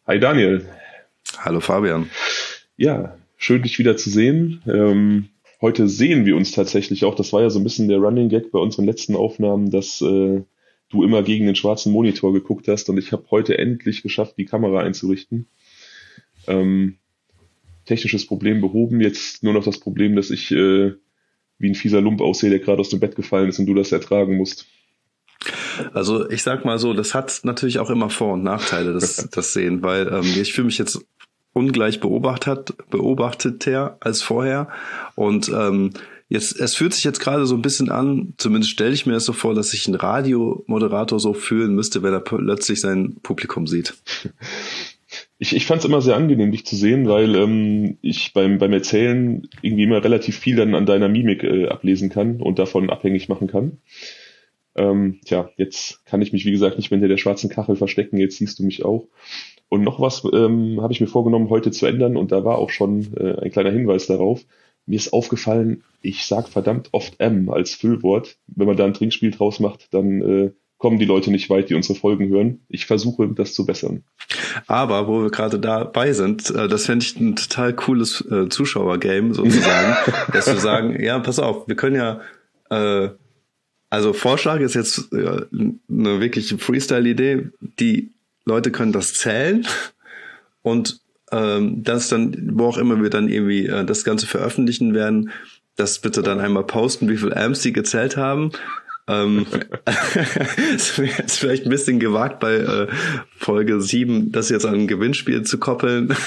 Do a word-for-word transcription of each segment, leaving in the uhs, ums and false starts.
Hi Daniel. Hallo Fabian. Ja, schön dich wieder zu sehen. Ähm, heute sehen wir uns tatsächlich auch. Das war ja so ein bisschen der Running Gag bei unseren letzten Aufnahmen, dass äh, du immer gegen den schwarzen Monitor geguckt hast und ich habe heute endlich geschafft, die Kamera einzurichten. Ähm, technisches Problem behoben. Jetzt nur noch das Problem, dass ich äh, wie ein fieser Lump aussehe, der gerade aus dem Bett gefallen ist und du das ertragen musst. Also ich sag mal so, das hat natürlich auch immer Vor- und Nachteile, das, das Sehen, weil ähm, ich fühle mich jetzt ungleich beobachtet, beobachteter als vorher und ähm, jetzt, es fühlt sich jetzt gerade so ein bisschen an, zumindest stelle ich mir das so vor, dass sich ein Radiomoderator so fühlen müsste, wenn er plötzlich sein Publikum sieht. Ich, ich fand es immer sehr angenehm, dich zu sehen, weil ähm, ich beim, beim Erzählen irgendwie immer relativ viel dann an deiner Mimik äh, ablesen kann und davon abhängig machen kann. Ähm, tja, jetzt kann ich mich, wie gesagt, nicht mehr hinter der schwarzen Kachel verstecken, jetzt siehst du mich auch. Und noch was ähm, habe ich mir vorgenommen, heute zu ändern und da war auch schon äh, ein kleiner Hinweis darauf. Mir ist aufgefallen, ich sag verdammt oft M als Füllwort. Wenn man da ein Trinkspiel draus macht, dann äh, kommen die Leute nicht weit, die unsere Folgen hören. Ich versuche, das zu bessern. Aber wo wir gerade dabei sind, äh, das fände ich ein total cooles äh, Zuschauergame sozusagen, dass wir sagen, ja, pass auf, wir können ja äh, also Vorschlag ist jetzt äh, eine wirkliche Freestyle-Idee. Die Leute können das zählen und ähm, das dann, wo auch immer wir dann irgendwie äh, das Ganze veröffentlichen werden, das bitte dann einmal posten, wie viel Amps die gezählt haben. Ähm, es wäre jetzt vielleicht ein bisschen gewagt bei äh, Folge sieben, das jetzt an ein Gewinnspiel zu koppeln.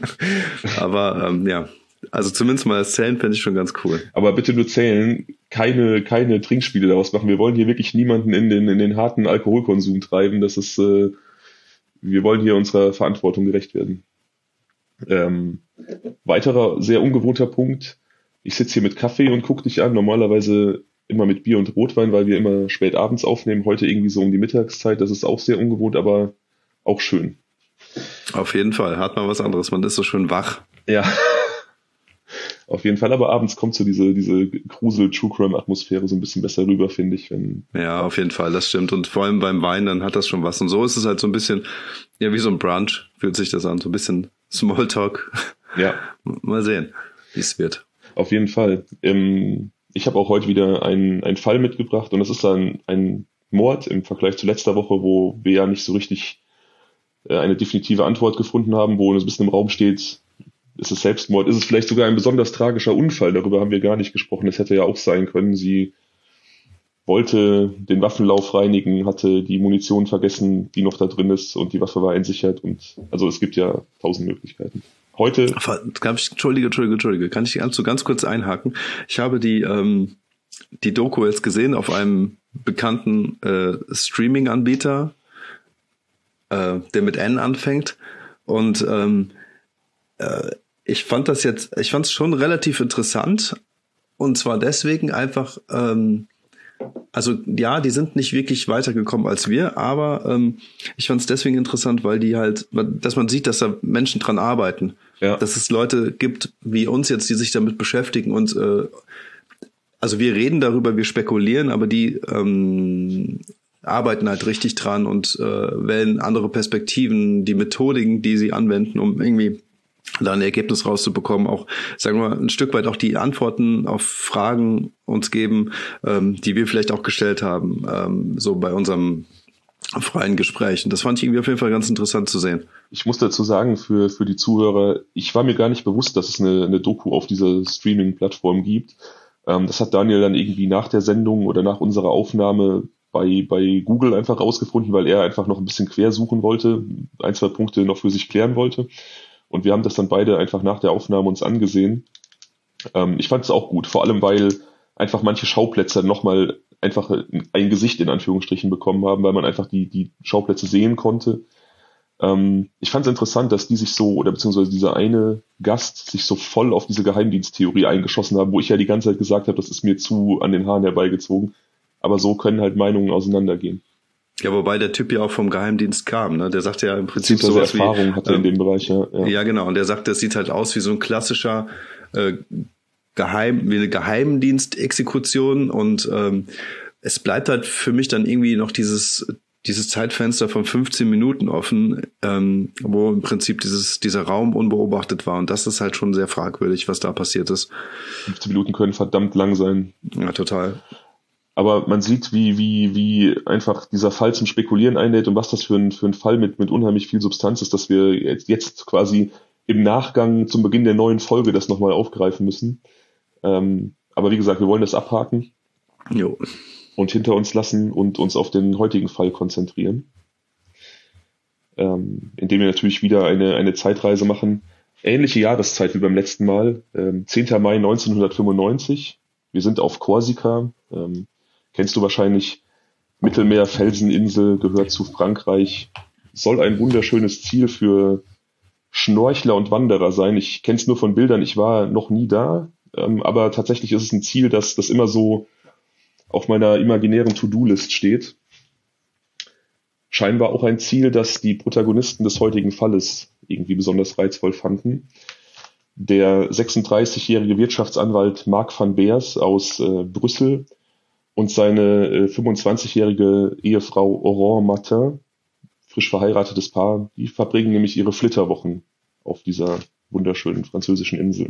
Aber ähm, ja, also zumindest mal das Zählen fände ich schon ganz cool. Aber bitte nur zählen, keine, keine Trinkspiele daraus machen. Wir wollen hier wirklich niemanden in den, in den harten Alkoholkonsum treiben. Das ist, äh, wir wollen hier unserer Verantwortung gerecht werden. Ähm, weiterer sehr ungewohnter Punkt. Ich sitze hier mit Kaffee und gucke dich an. Normalerweise immer mit Bier und Rotwein, weil wir immer spät abends aufnehmen. Heute irgendwie so um die Mittagszeit. Das ist auch sehr ungewohnt, aber auch schön. Auf jeden Fall. Hat man was anderes. Man ist so schön wach. Ja. Auf jeden Fall, aber abends kommt so diese, diese Grusel-True-Crime-Atmosphäre so ein bisschen besser rüber, finde ich. Wenn ja, auf jeden Fall, das stimmt. Und vor allem beim Wein, dann hat das schon was. Und so ist es halt so ein bisschen, ja, wie so ein Brunch fühlt sich das an. So ein bisschen Smalltalk. Ja. Mal sehen, wie es wird. Auf jeden Fall. Ähm, ich habe auch heute wieder einen, einen Fall mitgebracht und das ist dann ein Mord im Vergleich zu letzter Woche, wo wir ja nicht so richtig äh, eine definitive Antwort gefunden haben, wo ein bisschen im Raum steht, ist es Selbstmord? Ist es vielleicht sogar ein besonders tragischer Unfall? Darüber haben wir gar nicht gesprochen. Das hätte ja auch sein können. Sie wollte den Waffenlauf reinigen, hatte die Munition vergessen, die noch da drin ist und die Waffe war entsichert. Und also es gibt ja tausend Möglichkeiten. Heute... Entschuldige, Entschuldige, Entschuldige. Kann ich ganz, ganz kurz einhaken? Ich habe die, ähm, die Doku jetzt gesehen auf einem bekannten äh, Streaming-Anbieter, äh, der mit N anfängt. Und ähm, äh, ich fand das jetzt, ich fand es schon relativ interessant und zwar deswegen einfach, ähm, also ja, die sind nicht wirklich weitergekommen als wir, aber ähm, ich fand es deswegen interessant, weil die halt, dass man sieht, dass da Menschen dran arbeiten, ja. Dass es Leute gibt wie uns jetzt, die sich damit beschäftigen und äh, also wir reden darüber, wir spekulieren, aber die ähm, arbeiten halt richtig dran und äh, wählen andere Perspektiven, die Methodiken, die sie anwenden, um irgendwie da ein Ergebnis rauszubekommen, auch, sagen wir mal, ein Stück weit auch die Antworten auf Fragen uns geben, ähm, die wir vielleicht auch gestellt haben, ähm, so bei unserem freien Gespräch. Und das fand ich irgendwie auf jeden Fall ganz interessant zu sehen. Ich muss dazu sagen, für, für die Zuhörer, ich war mir gar nicht bewusst, dass es eine, eine Doku auf dieser Streaming-Plattform gibt. Ähm, das hat Daniel dann irgendwie nach der Sendung oder nach unserer Aufnahme bei, bei Google einfach rausgefunden, weil er einfach noch ein bisschen quer suchen wollte, ein, zwei Punkte noch für sich klären wollte. Und wir haben das dann beide einfach nach der Aufnahme uns angesehen. Ähm, ich fand es auch gut, vor allem weil einfach manche Schauplätze nochmal einfach ein Gesicht in Anführungsstrichen bekommen haben, weil man einfach die, die Schauplätze sehen konnte. Ähm, ich fand es interessant, dass die sich so, oder beziehungsweise dieser eine Gast sich so voll auf diese Geheimdiensttheorie eingeschossen haben, wo ich ja die ganze Zeit gesagt habe, das ist mir zu an den Haaren herbeigezogen. Aber so können halt Meinungen auseinandergehen. Ja, wobei der Typ ja auch vom Geheimdienst kam, ne? Der sagt ja im Prinzip so sowas Erfahrung wie, hatte ähm, in dem Bereich, ja, ja. Ja, genau. Und der sagt, das sieht halt aus wie so ein klassischer äh, Geheim, wie eine Geheimdienstexekution und ähm, es bleibt halt für mich dann irgendwie noch dieses dieses Zeitfenster von fünfzehn Minuten offen, ähm, wo im Prinzip dieses dieser Raum unbeobachtet war. Und das ist halt schon sehr fragwürdig, was da passiert ist. fünfzehn Minuten können verdammt lang sein. Ja, total. Aber man sieht, wie, wie, wie einfach dieser Fall zum Spekulieren einlädt und was das für ein, für ein Fall mit, mit unheimlich viel Substanz ist, dass wir jetzt, jetzt quasi im Nachgang zum Beginn der neuen Folge das nochmal aufgreifen müssen. Ähm, aber wie gesagt, wir wollen das abhaken. Jo. Und hinter uns lassen und uns auf den heutigen Fall konzentrieren. Ähm, indem wir natürlich wieder eine, eine Zeitreise machen. Ähnliche Jahreszeit wie beim letzten Mal. Ähm, zehnter Mai neunzehnhundertfünfundneunzig. Wir sind auf Korsika. Ähm, kennst du wahrscheinlich. Mittelmeer, Felseninsel, gehört zu Frankreich. Soll ein wunderschönes Ziel für Schnorchler und Wanderer sein. Ich kenne es nur von Bildern. Ich war noch nie da. Ähm, aber tatsächlich ist es ein Ziel, das, das immer so auf meiner imaginären To-Do-List steht. Scheinbar auch ein Ziel, das die Protagonisten des heutigen Falles irgendwie besonders reizvoll fanden. Der sechsunddreißigjährige Wirtschaftsanwalt Marc van Beers aus äh, Brüssel und seine äh, fünfundzwanzigjährige Ehefrau Aurore Martin, frisch verheiratetes Paar, die verbringen nämlich ihre Flitterwochen auf dieser wunderschönen französischen Insel.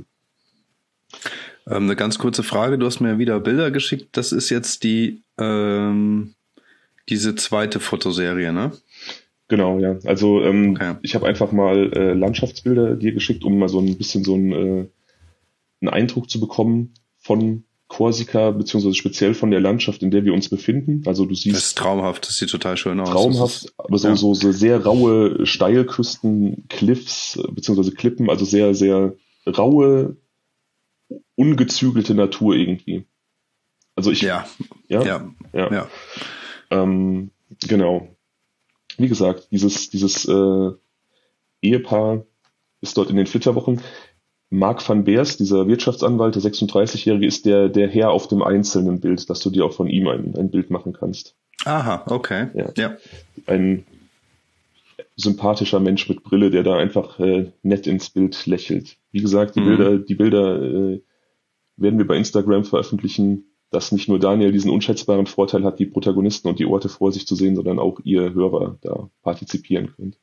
Ähm, eine ganz kurze Frage, du hast mir wieder Bilder geschickt, das ist jetzt die ähm, diese zweite Fotoserie, ne? Genau, ja. Also ähm, Okay. ich habe einfach mal äh, Landschaftsbilder dir geschickt, um mal so ein bisschen so einen, äh, einen Eindruck zu bekommen von Korsika, beziehungsweise speziell von der Landschaft, in der wir uns befinden. Also du siehst... Das ist traumhaft, das sieht total schön aus. Traumhaft, ist, aber so, ja. so, so sehr raue Steilküsten, Cliffs, beziehungsweise Klippen, also sehr, sehr raue, ungezügelte Natur irgendwie. Also ich... Ja, ja, ja, ja. ja. Ähm, genau. Wie gesagt, dieses, dieses äh, Ehepaar ist dort in den Flitterwochen. Marc van Beers, dieser Wirtschaftsanwalt, der sechsunddreißigjährige, ist der, der Herr auf dem einzelnen Bild, dass du dir auch von ihm ein, ein Bild machen kannst. Aha, okay. Ja. Ja. Ein sympathischer Mensch mit Brille, der da einfach äh, nett ins Bild lächelt. Wie gesagt, die Mhm. Bilder, die Bilder äh, werden wir bei Instagram veröffentlichen, dass nicht nur Daniel diesen unschätzbaren Vorteil hat, die Protagonisten und die Orte vor sich zu sehen, sondern auch ihr Hörer da partizipieren könnt.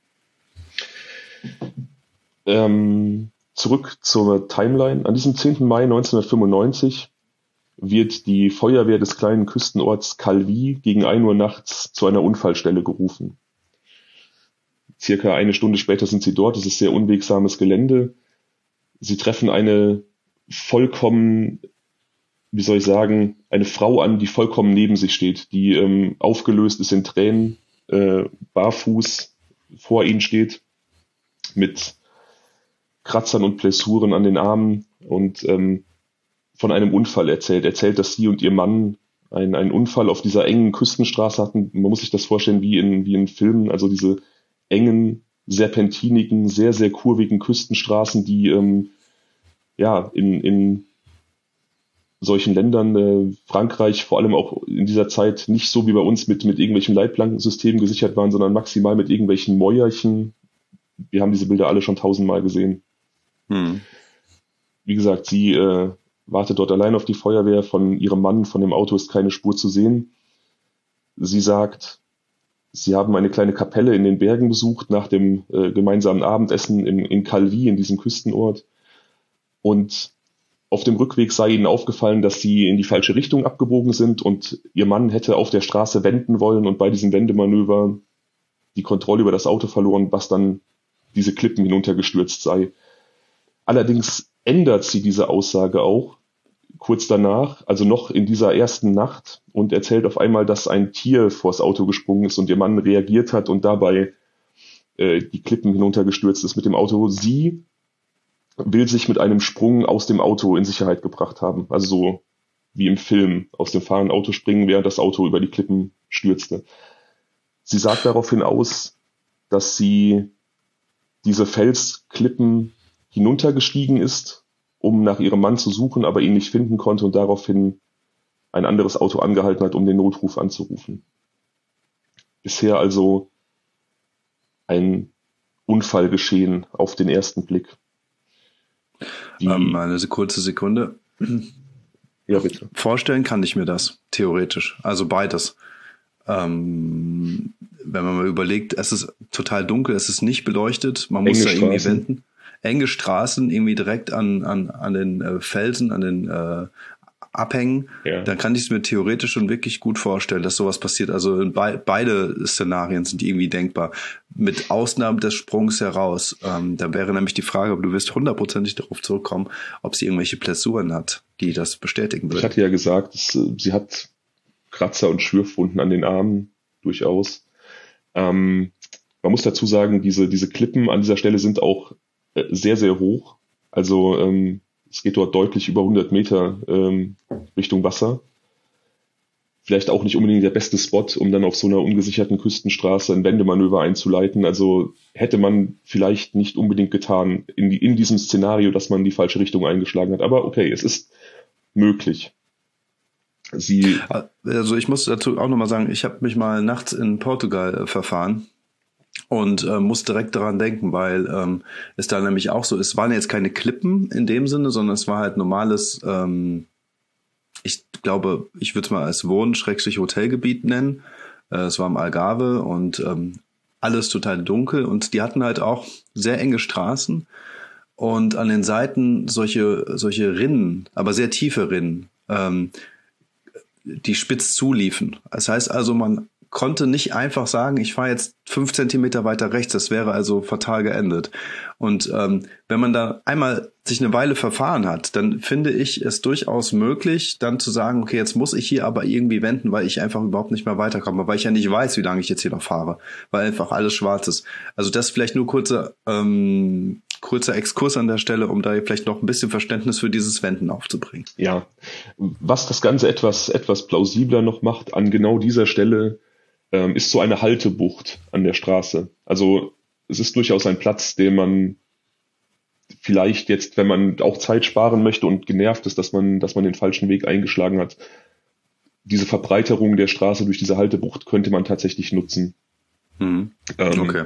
Ähm, zurück zur Timeline. An diesem zehnten Mai neunzehnhundertfünfundneunzig wird die Feuerwehr des kleinen Küstenorts Calvi gegen ein Uhr nachts zu einer Unfallstelle gerufen. Circa eine Stunde später sind sie dort. Es ist sehr unwegsames Gelände. Sie treffen eine vollkommen, wie soll ich sagen, eine Frau an, die vollkommen neben sich steht, die ähm, aufgelöst ist in Tränen, äh, barfuß vor ihnen steht, mit Kratzern und Blessuren an den Armen und ähm, von einem Unfall erzählt. Erzählt, dass sie und ihr Mann einen, einen Unfall auf dieser engen Küstenstraße hatten. Man muss sich das vorstellen wie in, wie in Filmen, also diese engen, serpentinigen, sehr, sehr kurvigen Küstenstraßen, die ähm, ja in, in solchen Ländern, äh, Frankreich vor allem auch in dieser Zeit nicht so wie bei uns mit, mit irgendwelchen Leitplankensystemen gesichert waren, sondern maximal mit irgendwelchen Mäuerchen. Wir haben diese Bilder alle schon tausendmal gesehen. Hm. Wie gesagt, sie äh, wartet dort allein auf die Feuerwehr. Von ihrem Mann, von dem Auto ist keine Spur zu sehen. Sie sagt, sie haben eine kleine Kapelle in den Bergen besucht nach dem äh, gemeinsamen Abendessen in, in Calvi, in diesem Küstenort. Und auf dem Rückweg sei ihnen aufgefallen, dass sie in die falsche Richtung abgebogen sind und ihr Mann hätte auf der Straße wenden wollen und bei diesem Wendemanöver die Kontrolle über das Auto verloren, was dann diese Klippen hinuntergestürzt sei. Allerdings ändert sie diese Aussage auch kurz danach, also noch in dieser ersten Nacht, und erzählt auf einmal, dass ein Tier vors Auto gesprungen ist und ihr Mann reagiert hat und dabei äh, die Klippen hinuntergestürzt ist mit dem Auto. Sie will sich mit einem Sprung aus dem Auto in Sicherheit gebracht haben. Also so wie im Film, aus dem fahrenden Auto springen, während das Auto über die Klippen stürzte. Sie sagt daraufhin aus, dass sie diese Felsklippen hinuntergestiegen ist, um nach ihrem Mann zu suchen, aber ihn nicht finden konnte und daraufhin ein anderes Auto angehalten hat, um den Notruf anzurufen. Bisher also ein Unfall geschehen auf den ersten Blick. Die, Ähm, eine kurze Sekunde. Ja, bitte. Vorstellen kann ich mir das, theoretisch. Also beides. Ähm, wenn man mal überlegt, es ist total dunkel, es ist nicht beleuchtet, man muss Enge da irgendwie Straßen. wenden. Enge Straßen, irgendwie direkt an, an, an den äh, Felsen, an den äh, Abhängen. Ja. Dann kann ich es mir theoretisch schon wirklich gut vorstellen, dass sowas passiert. Also be- beide Szenarien sind irgendwie denkbar. Mit Ausnahme des Sprungs heraus. Ähm, da wäre nämlich die Frage, aber du wirst hundertprozentig darauf zurückkommen, ob sie irgendwelche Blessuren hat, die das bestätigen Ich würden. hatte ja gesagt, dass, äh, sie hat Kratzer und Schürfwunden an den Armen, durchaus. Ähm, man muss dazu sagen, diese, diese Klippen an dieser Stelle sind auch äh, sehr, sehr hoch. Also ähm, es geht dort deutlich über hundert Meter ähm, Richtung Wasser. Vielleicht auch nicht unbedingt der beste Spot, um dann auf so einer ungesicherten Küstenstraße ein Wendemanöver einzuleiten. Also hätte man vielleicht nicht unbedingt getan in, die, in diesem Szenario, dass man die falsche Richtung eingeschlagen hat. Aber okay, es ist möglich. Sie, Also ich muss dazu auch nochmal sagen, ich habe mich mal nachts in Portugal äh, verfahren und äh, muss direkt daran denken, weil ähm, es da nämlich auch so, es waren jetzt keine Klippen in dem Sinne, sondern es war halt normales, ähm, ich glaube, ich würde es mal als Wohn-Hotelgebiet nennen. Äh, es war im Algarve und ähm, alles total dunkel und die hatten halt auch sehr enge Straßen und an den Seiten solche, solche Rinnen, aber sehr tiefe Rinnen, ähm, die spitz zuliefen. Das heißt also, man konnte nicht einfach sagen, ich fahre jetzt fünf Zentimeter weiter rechts, das wäre also fatal geendet. Und ähm, wenn man da einmal sich eine Weile verfahren hat, dann finde ich es durchaus möglich, dann zu sagen, okay, jetzt muss ich hier aber irgendwie wenden, weil ich einfach überhaupt nicht mehr weiterkomme, weil ich ja nicht weiß, wie lange ich jetzt hier noch fahre, weil einfach alles schwarz ist. Also das vielleicht nur kurzer, ähm, kurzer Exkurs an der Stelle, um da vielleicht noch ein bisschen Verständnis für dieses Wenden aufzubringen. ja, was das Ganze etwas, etwas plausibler noch macht, an genau dieser Stelle ähm, ist so eine Haltebucht an der Straße. Also es ist durchaus ein Platz, den man vielleicht jetzt, wenn man auch Zeit sparen möchte und genervt ist, dass man, dass man den falschen Weg eingeschlagen hat, diese Verbreiterung der Straße durch diese Haltebucht könnte man tatsächlich nutzen. Mhm. Ähm, Okay.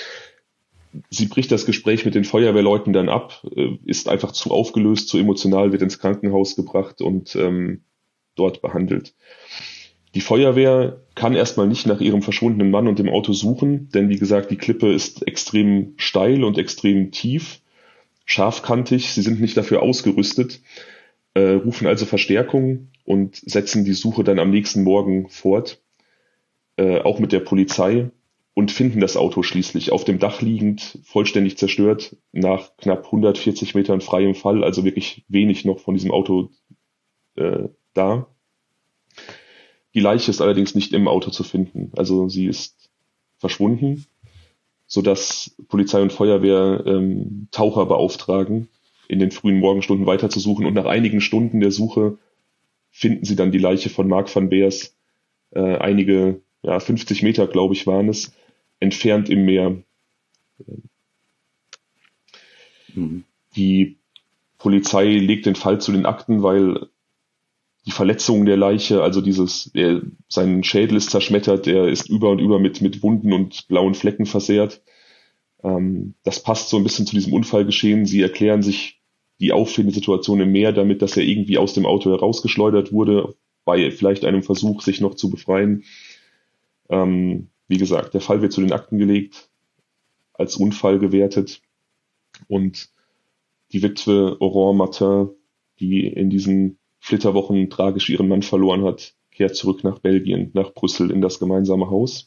Sie bricht das Gespräch mit den Feuerwehrleuten dann ab, äh, ist einfach zu aufgelöst, zu emotional, wird ins Krankenhaus gebracht und ähm, dort behandelt. Die Feuerwehr kann erstmal nicht nach ihrem verschwundenen Mann und dem Auto suchen, denn wie gesagt, die Klippe ist extrem steil und extrem tief, scharfkantig, sie sind nicht dafür ausgerüstet, äh, rufen also Verstärkung und setzen die Suche dann am nächsten Morgen fort, äh, auch mit der Polizei, und finden das Auto schließlich auf dem Dach liegend, vollständig zerstört, nach knapp hundertvierzig Metern freiem Fall, also wirklich wenig noch von diesem Auto äh, da. Die Leiche ist allerdings nicht im Auto zu finden, also sie ist verschwunden, sodass Polizei und Feuerwehr ähm, Taucher beauftragen, in den frühen Morgenstunden weiterzusuchen, und nach einigen Stunden der Suche finden sie dann die Leiche von Mark van Beers, äh, einige, ja, fünfzig Meter, glaube ich, waren es, entfernt im Meer. Mhm. Die Polizei legt den Fall zu den Akten, weil die Verletzungen der Leiche, also dieses, er, sein Schädel ist zerschmettert, er ist über und über mit, mit Wunden und blauen Flecken versehrt. Ähm, das passt so ein bisschen zu diesem Unfallgeschehen. Sie erklären sich die auffällige Situation im Meer damit, dass er irgendwie aus dem Auto herausgeschleudert wurde, bei vielleicht einem Versuch, sich noch zu befreien. Ähm, wie gesagt, der Fall wird zu den Akten gelegt, als Unfall gewertet, und die Witwe Aurore Martin, die in diesen Flitterwochen tragisch ihren Mann verloren hat, kehrt zurück nach Belgien, nach Brüssel, in das gemeinsame Haus.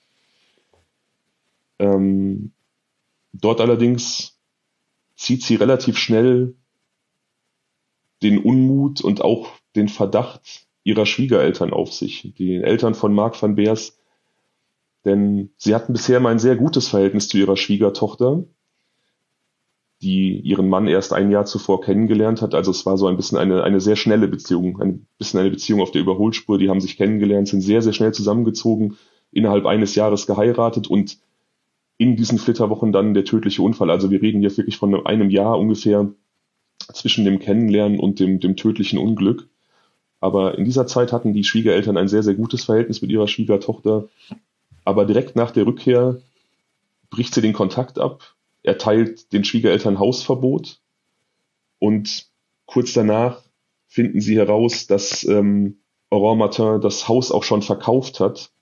Ähm, dort allerdings zieht sie relativ schnell den Unmut und auch den Verdacht ihrer Schwiegereltern auf sich, die Eltern von Mark van Beers, denn sie hatten bisher mal ein sehr gutes Verhältnis zu ihrer Schwiegertochter, die ihren Mann erst ein Jahr zuvor kennengelernt hat. Also es war so ein bisschen eine, eine sehr schnelle Beziehung, ein bisschen eine Beziehung auf der Überholspur. Die haben sich kennengelernt, sind sehr, sehr schnell zusammengezogen, innerhalb eines Jahres geheiratet und in diesen Flitterwochen dann der tödliche Unfall. Also wir reden hier wirklich von einem Jahr ungefähr zwischen dem Kennenlernen und dem, dem tödlichen Unglück. Aber in dieser Zeit hatten die Schwiegereltern ein sehr, sehr gutes Verhältnis mit ihrer Schwiegertochter. Aber direkt nach der Rückkehr bricht sie den Kontakt ab, erteilt den Schwiegereltern Hausverbot, und kurz danach finden sie heraus, dass ähm, Aurore Martin das Haus auch schon verkauft hat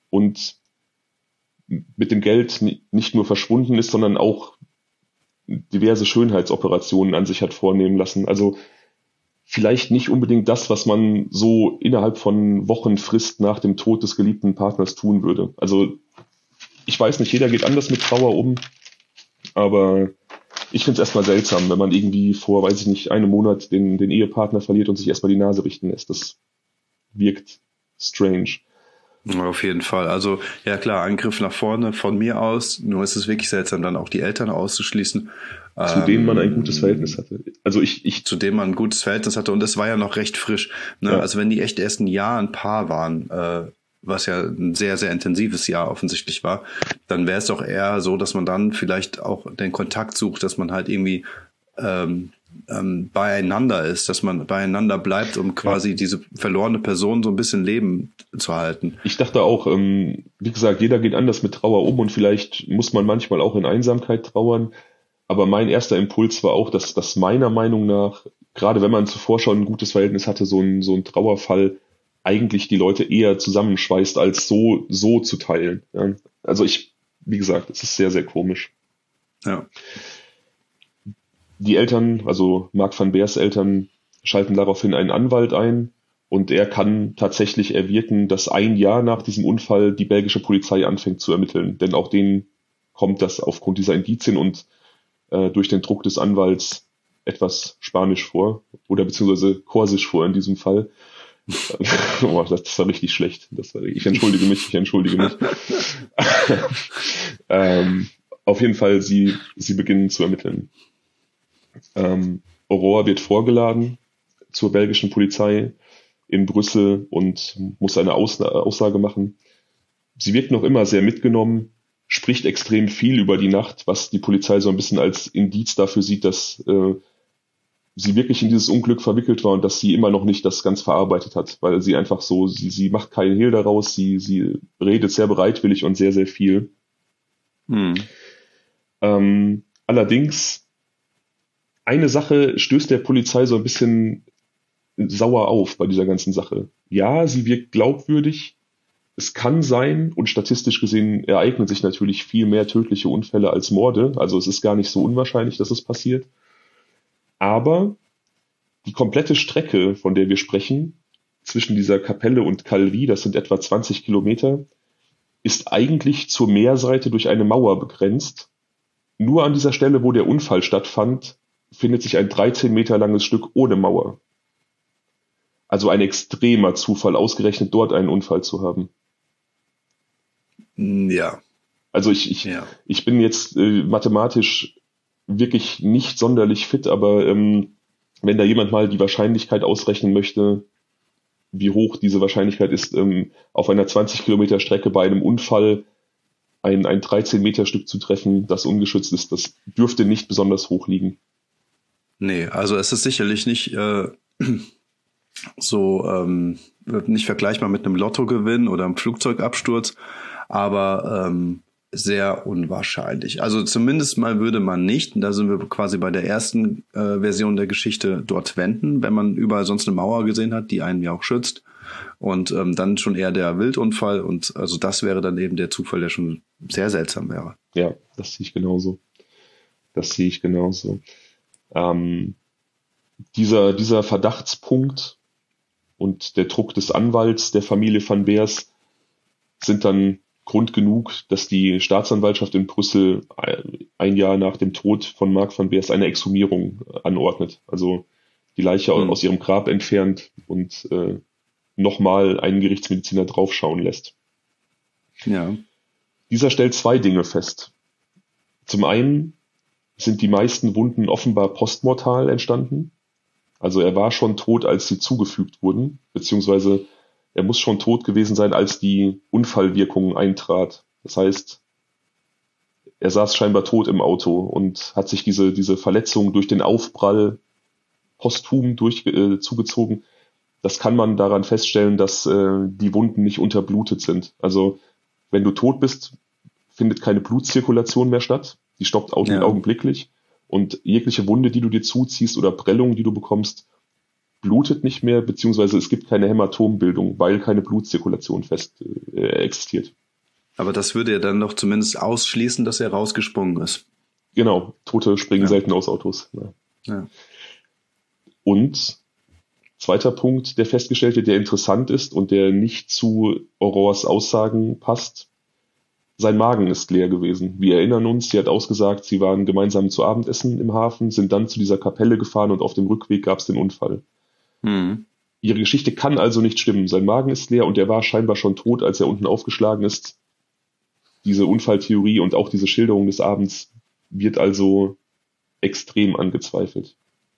und mit dem Geld nicht nur verschwunden ist, sondern auch diverse Schönheitsoperationen an sich hat vornehmen lassen. Also vielleicht nicht unbedingt das, was man so innerhalb von Wochenfrist nach dem Tod des geliebten Partners tun würde. Also ich weiß nicht, jeder geht anders mit Trauer um, aber ich finde es erstmal seltsam, wenn man irgendwie vor, weiß ich nicht, einem Monat den, den Ehepartner verliert und sich erstmal die Nase richten lässt. Das wirkt strange. Auf jeden Fall. Also ja klar, Angriff nach vorne von mir aus. Nur ist es wirklich seltsam, dann auch die Eltern auszuschließen. Zu denen man ein gutes Verhältnis hatte. Also ich, ich zu denen man ein gutes Verhältnis hatte und es war ja noch recht frisch. Ne? Ja. Also wenn die echt erst ein Jahr ein Paar waren, äh, was ja ein sehr, sehr intensives Jahr offensichtlich war, dann wäre es doch eher so, dass man dann vielleicht auch den Kontakt sucht, dass man halt irgendwie ähm, ähm, beieinander ist, dass man beieinander bleibt, um quasi ja. diese verlorene Person so ein bisschen leben zu halten. Ich dachte auch, ähm, wie gesagt, jeder geht anders mit Trauer um und vielleicht muss man manchmal auch in Einsamkeit trauern. Aber mein erster Impuls war auch, dass, dass meiner Meinung nach, gerade wenn man zuvor schon ein gutes Verhältnis hatte, so ein, so ein Trauerfall eigentlich die Leute eher zusammenschweißt, als so, so zu teilen. Ja. Also ich, wie gesagt, es ist sehr, sehr komisch. Ja. Die Eltern, also Mark van Beers Eltern, schalten daraufhin einen Anwalt ein und er kann tatsächlich erwirken, dass ein Jahr nach diesem Unfall die belgische Polizei anfängt zu ermitteln. Denn auch denen kommt das aufgrund dieser Indizien und äh, durch den Druck des Anwalts etwas Spanisch vor oder beziehungsweise Korsisch vor in diesem Fall. Oh, das, das war richtig schlecht. Das war, ich entschuldige mich, ich entschuldige mich. ähm, auf jeden Fall, sie, sie beginnen zu ermitteln. Ähm, Aurore wird vorgeladen zur belgischen Polizei in Brüssel und muss eine Aus- Aussage machen. Sie wirkt noch immer sehr mitgenommen, spricht extrem viel über die Nacht, was die Polizei so ein bisschen als Indiz dafür sieht, dass äh, sie wirklich in dieses Unglück verwickelt war und dass sie immer noch nicht das ganz verarbeitet hat, weil sie einfach so, sie, sie macht keinen Hehl daraus, sie, sie redet sehr bereitwillig und sehr, sehr viel. Hm. Ähm, allerdings, eine Sache stößt der Polizei so ein bisschen sauer auf bei dieser ganzen Sache. Ja, sie wirkt glaubwürdig. Es kann sein, und statistisch gesehen ereignen sich natürlich viel mehr tödliche Unfälle als Morde, also es ist gar nicht so unwahrscheinlich, dass es passiert. Aber die komplette Strecke, von der wir sprechen, zwischen dieser Kapelle und Calvi, das sind etwa zwanzig Kilometer, ist eigentlich zur Meerseite durch eine Mauer begrenzt. Nur an dieser Stelle, wo der Unfall stattfand, findet sich ein dreizehn Meter langes Stück ohne Mauer. Also ein extremer Zufall, ausgerechnet dort einen Unfall zu haben. Ja. Also ich, ich, ja. ich bin jetzt äh, mathematisch wirklich nicht sonderlich fit, aber ähm, wenn da jemand mal die Wahrscheinlichkeit ausrechnen möchte, wie hoch diese Wahrscheinlichkeit ist, ähm, auf einer zwanzig Kilometer Strecke bei einem Unfall ein, ein dreizehn Meter Stück zu treffen, das ungeschützt ist, das dürfte nicht besonders hoch liegen. Nee, also es ist sicherlich nicht äh, so ähm, nicht vergleichbar mit einem Lottogewinn oder einem Flugzeugabsturz, aber ähm, sehr unwahrscheinlich. Also zumindest mal würde man nicht, da sind wir quasi bei der ersten äh, Version der Geschichte, dort wenden, wenn man überall sonst eine Mauer gesehen hat, die einen ja auch schützt. Und ähm, dann schon eher der Wildunfall und also das wäre dann eben der Zufall, der schon sehr seltsam wäre. Ja, das sehe ich genauso. Das sehe ich genauso. Ähm, dieser, dieser Verdachtspunkt und der Druck des Anwalts der Familie van Beers sind dann Grund genug, dass die Staatsanwaltschaft in Brüssel ein Jahr nach dem Tod von Mark van Beers eine Exhumierung anordnet. Also die Leiche mhm. aus ihrem Grab entfernt und äh, nochmal einen Gerichtsmediziner draufschauen lässt. Ja. Dieser stellt zwei Dinge fest. Zum einen sind die meisten Wunden offenbar postmortal entstanden. Also er war schon tot, als sie zugefügt wurden, beziehungsweise er muss schon tot gewesen sein, als die Unfallwirkung eintrat. Das heißt, er saß scheinbar tot im Auto und hat sich diese, diese Verletzung durch den Aufprall posthum durch, äh, zugezogen. Das kann man daran feststellen, dass äh, die Wunden nicht unterblutet sind. Also wenn du tot bist, findet keine Blutzirkulation mehr statt. Die stoppt augen- ja. augenblicklich. Und jegliche Wunde, die du dir zuziehst oder Prellung, die du bekommst, blutet nicht mehr, beziehungsweise es gibt keine Hämatombildung, weil keine Blutzirkulation fest äh, existiert. Aber das würde ja dann doch zumindest ausschließen, dass er rausgesprungen ist. Genau, Tote springen Ja. selten aus Autos. Ja. Ja. Und zweiter Punkt, der festgestellte, der interessant ist und der nicht zu Aurores Aussagen passt. Sein Magen ist leer gewesen. Wir erinnern uns, sie hat ausgesagt, sie waren gemeinsam zu Abendessen im Hafen, sind dann zu dieser Kapelle gefahren und auf dem Rückweg gab es den Unfall. Mhm. Ihre Geschichte kann also nicht stimmen. Sein Magen ist leer und er war scheinbar schon tot, als er unten aufgeschlagen ist. Diese Unfalltheorie und auch diese Schilderung des Abends wird also extrem angezweifelt.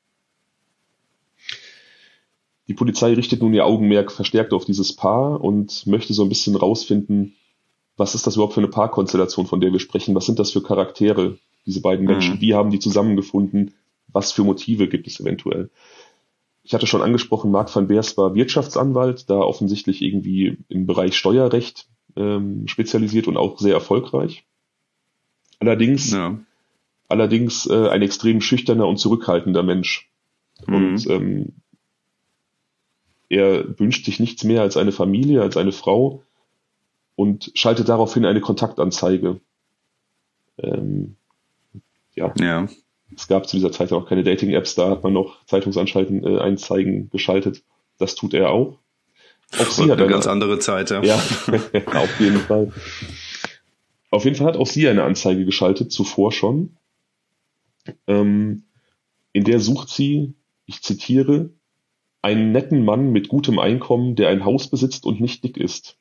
Die Polizei richtet nun ihr Augenmerk verstärkt auf dieses Paar und möchte so ein bisschen rausfinden, was ist das überhaupt für eine Paarkonstellation, von der wir sprechen? Was sind das für Charaktere, diese beiden Menschen? Mhm. Wie haben die zusammengefunden? Was für Motive gibt es eventuell? Ich hatte schon angesprochen, Mark van Beers war Wirtschaftsanwalt, da offensichtlich irgendwie im Bereich Steuerrecht ähm, spezialisiert und auch sehr erfolgreich. Allerdings, Ja. allerdings äh, ein extrem schüchterner und zurückhaltender Mensch. Mhm. Und ähm, er wünscht sich nichts mehr als eine Familie, als eine Frau und schaltet daraufhin eine Kontaktanzeige. Ähm, ja, Ja. es gab zu dieser Zeit auch keine Dating-Apps, da hat man noch Zeitungsanzeigen, äh, Einzeigen geschaltet. Das tut er auch. Auch sie Und hat eine eine ganz andere Zeit, ja. Ja, auf jeden Fall. Auf jeden Fall hat auch sie eine Anzeige geschaltet, zuvor schon. Ähm, in der sucht sie, ich zitiere, einen netten Mann mit gutem Einkommen, der ein Haus besitzt und nicht dick ist.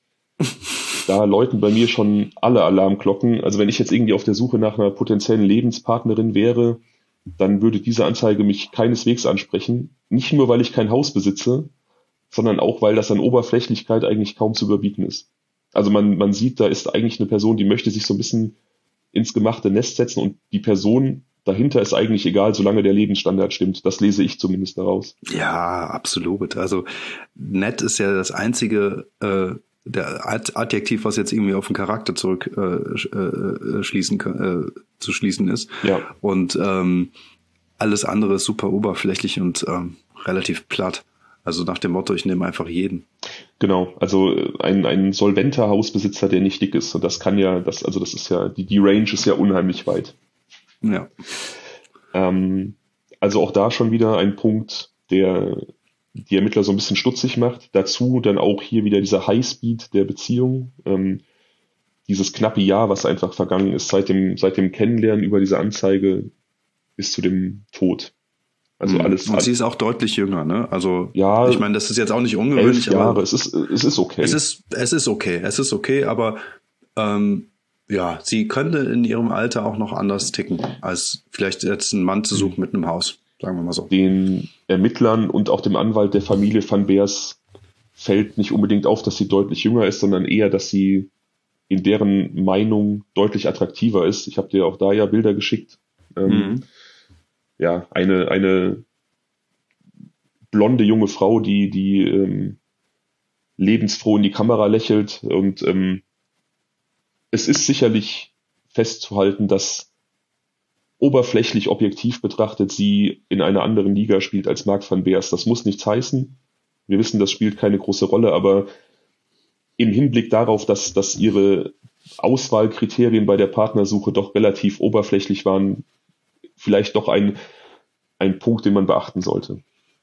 Da läuten bei mir schon alle Alarmglocken. Also wenn ich jetzt irgendwie auf der Suche nach einer potenziellen Lebenspartnerin wäre, dann würde diese Anzeige mich keineswegs ansprechen. Nicht nur, weil ich kein Haus besitze, sondern auch, weil das an Oberflächlichkeit eigentlich kaum zu überbieten ist. Also man, man sieht, da ist eigentlich eine Person, die möchte sich so ein bisschen ins gemachte Nest setzen und die Person dahinter ist eigentlich egal, solange der Lebensstandard stimmt. Das lese ich zumindest daraus. Ja, absolut. Also nett ist ja das einzige äh, der Adjektiv, was jetzt irgendwie auf den Charakter zurück äh, äh, schließen kann, äh, zu schließen ist. Ja. Und ähm, alles andere ist super oberflächlich und ähm, relativ platt. Also nach dem Motto, ich nehme einfach jeden. Genau, also ein, ein solventer Hausbesitzer, der nicht dick ist. Und das kann ja, das, also das ist ja, die, die Range ist ja unheimlich weit. Ja. Ähm, also auch da schon wieder ein Punkt, der die Ermittler so ein bisschen stutzig macht. Dazu dann auch hier wieder dieser Highspeed der Beziehung. Ähm, dieses knappe Jahr, was einfach vergangen ist, seit dem, seit dem Kennenlernen über diese Anzeige bis zu dem Tod. Also alles. Und sie ist auch deutlich jünger, ne? Also ja, ich meine, das ist jetzt auch nicht ungewöhnlich, elf Jahre. aber Es ist, es ist okay. Es ist, es ist okay, es ist okay, aber ähm, ja, sie könnte in ihrem Alter auch noch anders ticken, als vielleicht jetzt einen Mann zu suchen mit einem Haus, sagen wir mal so. Den Ermittlern und auch dem Anwalt der Familie Van Beers fällt nicht unbedingt auf, dass sie deutlich jünger ist, sondern eher, dass sie in deren Meinung deutlich attraktiver ist. Ich habe dir auch da ja Bilder geschickt. Ähm, Mhm. Ja, eine, eine blonde junge Frau, die, die ähm, lebensfroh in die Kamera lächelt. Und ähm, es ist sicherlich festzuhalten, dass oberflächlich objektiv betrachtet sie in einer anderen Liga spielt als Mark van Beers. Das muss nichts heißen. Wir wissen, das spielt keine große Rolle, aber im Hinblick darauf, dass, dass ihre Auswahlkriterien bei der Partnersuche doch relativ oberflächlich waren, vielleicht doch ein, ein Punkt, den man beachten sollte.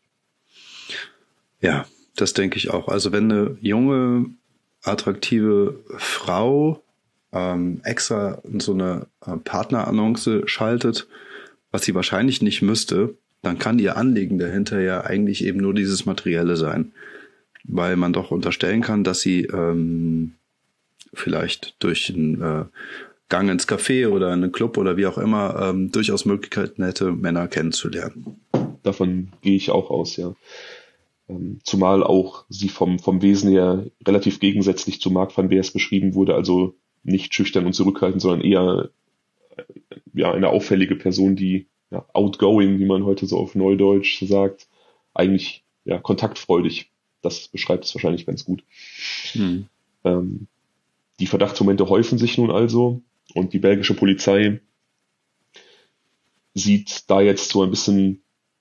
Ja, das denke ich auch. Also wenn eine junge, attraktive Frau ähm, extra so eine äh, Partnerannonce schaltet, was sie wahrscheinlich nicht müsste, dann kann ihr Anliegen dahinter ja eigentlich eben nur dieses Materielle sein. Weil man doch unterstellen kann, dass sie ähm, vielleicht durch einen äh, Gang ins Café oder in einen Club oder wie auch immer ähm, durchaus Möglichkeiten hätte, Männer kennenzulernen. Davon gehe ich auch aus, ja. Ähm, zumal auch sie vom, vom Wesen her relativ gegensätzlich zu Mark van Beers beschrieben wurde, also nicht schüchtern und zurückhaltend, sondern eher äh, ja, eine auffällige Person, die ja, outgoing, wie man heute so auf Neudeutsch sagt, eigentlich ja, kontaktfreudig. Das beschreibt es wahrscheinlich ganz gut. Hm. Ähm, die Verdachtsmomente häufen sich nun also und die belgische Polizei sieht da jetzt so ein bisschen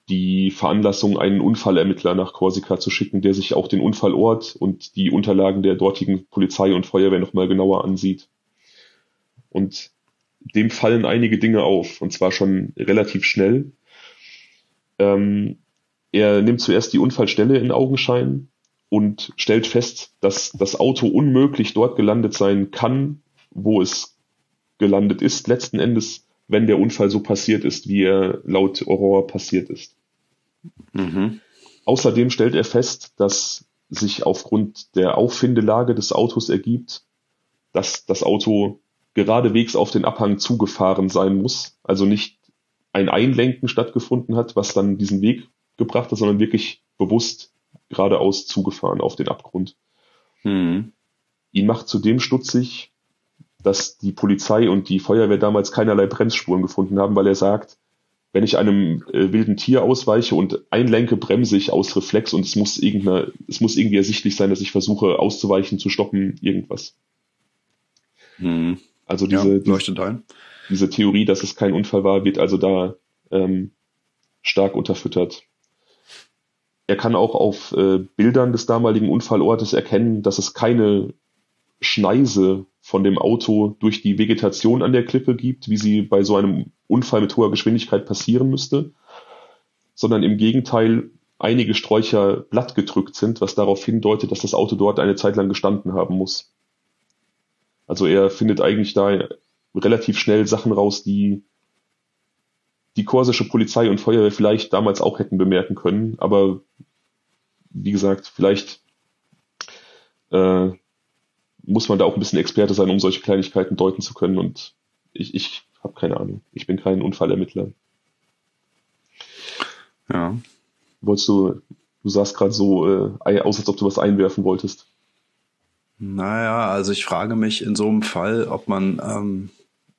die Veranlassung, einen Unfallermittler nach Korsika zu schicken, der sich auch den Unfallort und die Unterlagen der dortigen Polizei und Feuerwehr nochmal genauer ansieht. Und dem fallen einige Dinge auf, und zwar schon relativ schnell. Ähm, er nimmt zuerst die Unfallstelle in Augenschein und stellt fest, dass das Auto unmöglich dort gelandet sein kann, wo es gelandet ist, letzten Endes, wenn der Unfall so passiert ist, wie er laut Aurore passiert ist. Mhm. Außerdem stellt er fest, dass sich aufgrund der Auffindelage des Autos ergibt, dass das Auto geradewegs auf den Abhang zugefahren sein muss, also nicht ein Einlenken stattgefunden hat, was dann diesen Weg gebracht hat, sondern wirklich bewusst geradeaus zugefahren auf den Abgrund. Mhm. Ihn macht zudem stutzig, dass die Polizei und die Feuerwehr damals keinerlei Bremsspuren gefunden haben, weil er sagt, wenn ich einem äh, wilden Tier ausweiche und einlenke, bremse ich aus Reflex und es muss irgendeine, es muss irgendwie ersichtlich sein, dass ich versuche auszuweichen, zu stoppen, irgendwas. Mhm. Also diese, ja, leuchtet ein. diese Theorie, dass es kein Unfall war, wird also da ähm, stark unterfüttert. Er kann auch auf äh, Bildern des damaligen Unfallortes erkennen, dass es keine Schneise von dem Auto durch die Vegetation an der Klippe gibt, wie sie bei so einem Unfall mit hoher Geschwindigkeit passieren müsste, sondern im Gegenteil einige Sträucher blattgedrückt sind, was darauf hindeutet, dass das Auto dort eine Zeit lang gestanden haben muss. Also er findet eigentlich da relativ schnell Sachen raus, die die korsische Polizei und Feuerwehr vielleicht damals auch hätten bemerken können, aber wie gesagt, vielleicht äh, muss man da auch ein bisschen Experte sein, um solche Kleinigkeiten deuten zu können, und ich, ich habe keine Ahnung. Ich bin kein Unfallermittler. Ja. Wolltest du, du sahst gerade so äh, aus, als ob du was einwerfen wolltest. Naja, also ich frage mich in so einem Fall, ob man ähm,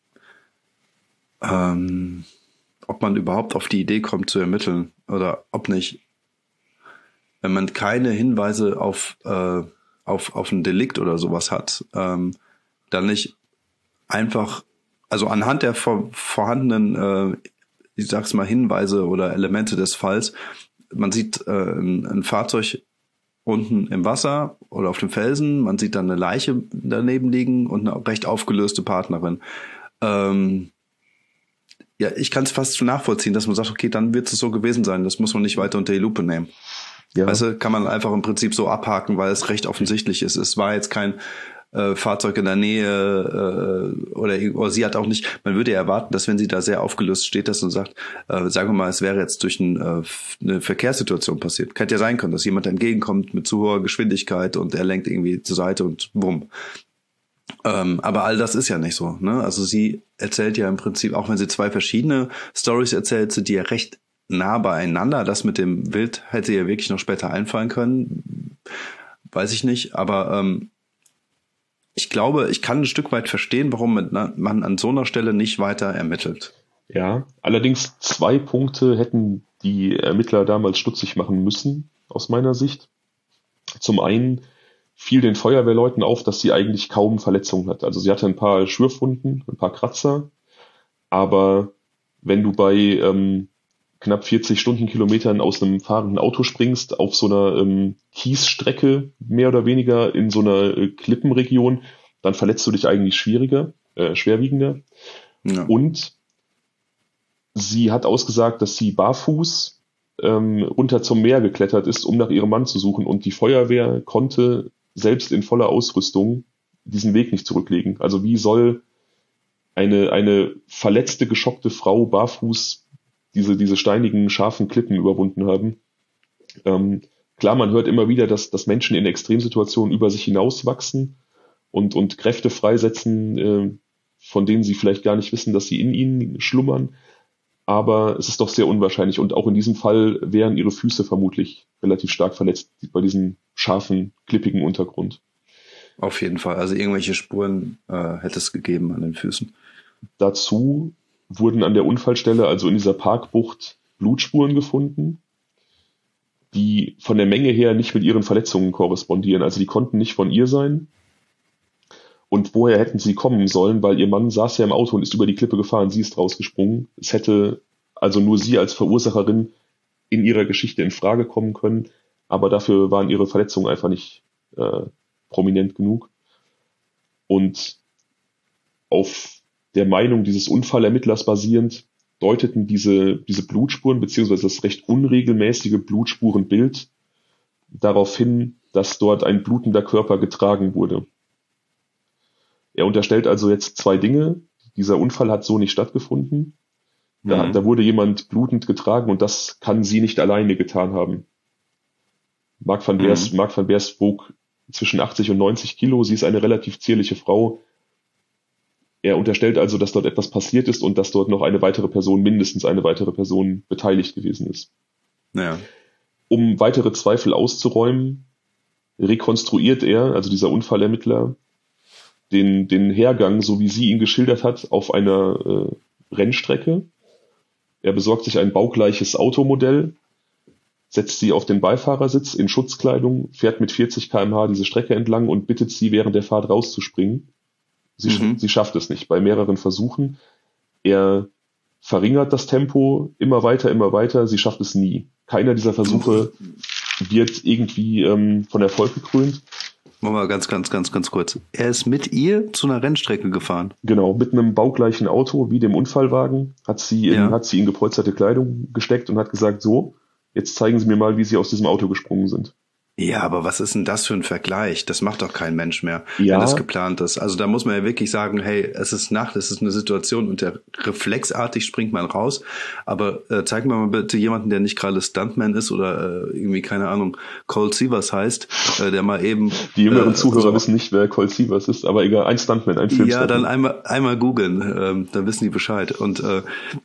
ähm, ob man überhaupt auf die Idee kommt zu ermitteln oder ob nicht, wenn man keine Hinweise auf äh, auf auf ein Delikt oder sowas hat, ähm, dann nicht einfach, also anhand der vor, vorhandenen, äh, ich sag's mal, Hinweise oder Elemente des Falls, man sieht äh, ein, ein Fahrzeug unten im Wasser oder auf dem Felsen, man sieht dann eine Leiche daneben liegen und eine recht aufgelöste Partnerin. Ähm, ja, ich kann es fast schon nachvollziehen, dass man sagt, okay, dann wird es so gewesen sein, das muss man nicht weiter unter die Lupe nehmen. Ja. Weißt du, kann man einfach im Prinzip so abhaken, weil es recht offensichtlich ist. Es war jetzt kein äh, Fahrzeug in der Nähe äh, oder, oder sie hat auch nicht, man würde ja erwarten, dass wenn sie da sehr aufgelöst steht, dass man sagt, äh, sagen wir mal, es wäre jetzt durch ein, äh, eine Verkehrssituation passiert. Könnte ja sein können, dass jemand entgegenkommt mit zu hoher Geschwindigkeit und er lenkt irgendwie zur Seite und bumm. Ähm, aber all das ist ja nicht so, ne? Also sie erzählt ja im Prinzip, auch wenn sie zwei verschiedene Storys erzählt, sind die ja recht nah beieinander. Das mit dem Wild hätte ihr wirklich noch später einfallen können. Weiß ich nicht, aber ähm, ich glaube, ich kann ein Stück weit verstehen, warum man an so einer Stelle nicht weiter ermittelt. Ja, allerdings zwei Punkte hätten die Ermittler damals stutzig machen müssen, aus meiner Sicht. Zum einen fiel den Feuerwehrleuten auf, dass sie eigentlich kaum Verletzungen hat. Also sie hatte ein paar Schürfwunden, ein paar Kratzer, aber wenn du bei ähm, knapp vierzig Stundenkilometern aus einem fahrenden Auto springst, auf so einer ähm, Kiesstrecke, mehr oder weniger in so einer äh, Klippenregion, dann verletzt du dich eigentlich schwieriger, äh, schwerwiegender. Ja. Und sie hat ausgesagt, dass sie barfuß ähm, runter zum Meer geklettert ist, um nach ihrem Mann zu suchen, und die Feuerwehr konnte selbst in voller Ausrüstung diesen Weg nicht zurücklegen. Also wie soll eine, eine verletzte, geschockte Frau barfuß diese, diese steinigen, scharfen Klippen überwunden haben? Ähm, klar, man hört immer wieder, dass, dass Menschen in Extremsituationen über sich hinauswachsen und, und Kräfte freisetzen, äh, von denen sie vielleicht gar nicht wissen, dass sie in ihnen schlummern. Aber es ist doch sehr unwahrscheinlich. Und auch in diesem Fall wären ihre Füße vermutlich relativ stark verletzt bei diesem scharfen, klippigen Untergrund. Auf jeden Fall. Also irgendwelche Spuren äh, hätte es gegeben an den Füßen. Dazu wurden an der Unfallstelle, also in dieser Parkbucht, Blutspuren gefunden, die von der Menge her nicht mit ihren Verletzungen korrespondieren. Also die konnten nicht von ihr sein. Und woher hätten sie kommen sollen? Weil ihr Mann saß ja im Auto und ist über die Klippe gefahren, sie ist rausgesprungen. Es hätte also nur sie als Verursacherin in ihrer Geschichte in Frage kommen können, aber dafür waren ihre Verletzungen einfach nicht äh, prominent genug. Und auf der Meinung dieses Unfallermittlers basierend deuteten diese, diese Blutspuren beziehungsweise das recht unregelmäßige Blutspurenbild darauf hin, dass dort ein blutender Körper getragen wurde. Er unterstellt also jetzt zwei Dinge. Dieser Unfall hat so nicht stattgefunden. Da, mhm. da wurde jemand blutend getragen und das kann sie nicht alleine getan haben. Mark van Beers, mhm. Mark van Beers wog zwischen achtzig und neunzig Kilo. Sie ist eine relativ zierliche Frau. Er unterstellt also, dass dort etwas passiert ist und dass dort noch eine weitere Person, mindestens eine weitere Person, beteiligt gewesen ist. Ja. Um weitere Zweifel auszuräumen, rekonstruiert er, also dieser Unfallermittler, den, den Hergang, so wie sie ihn geschildert hat, auf einer äh, Rennstrecke. Er besorgt sich ein baugleiches Automodell, setzt sie auf den Beifahrersitz in Schutzkleidung, fährt mit vierzig Kilometer pro Stunde diese Strecke entlang und bittet sie, während der Fahrt rauszuspringen. Sie, mhm. sie schafft es nicht. Bei mehreren Versuchen. Er verringert das Tempo immer weiter, immer weiter. Sie schafft es nie. Keiner dieser Versuche wird irgendwie ähm, von Erfolg gekrönt. Machen wir ganz, ganz, ganz, ganz kurz. Er ist mit ihr zu einer Rennstrecke gefahren. Genau, mit einem baugleichen Auto wie dem Unfallwagen hat sie in, ja. hat sie in gepolsterte Kleidung gesteckt und hat gesagt, so, jetzt zeigen Sie mir mal, wie Sie aus diesem Auto gesprungen sind. Ja, aber was ist denn das für ein Vergleich? Das macht doch kein Mensch mehr, ja. wenn das geplant ist. Also da muss man ja wirklich sagen, hey, es ist Nacht, es ist eine Situation und der reflexartig springt man raus. Aber äh, zeig mir mal bitte jemanden, der nicht gerade Stuntman ist oder äh, irgendwie, keine Ahnung, Colt Sievers heißt, äh, der mal eben... Die jüngeren äh, Zuhörer so, wissen nicht, wer Colt Sievers ist, aber egal, ein Stuntman, ein Film. Ja, dann einmal einmal googeln, ähm, dann wissen die Bescheid. Und äh,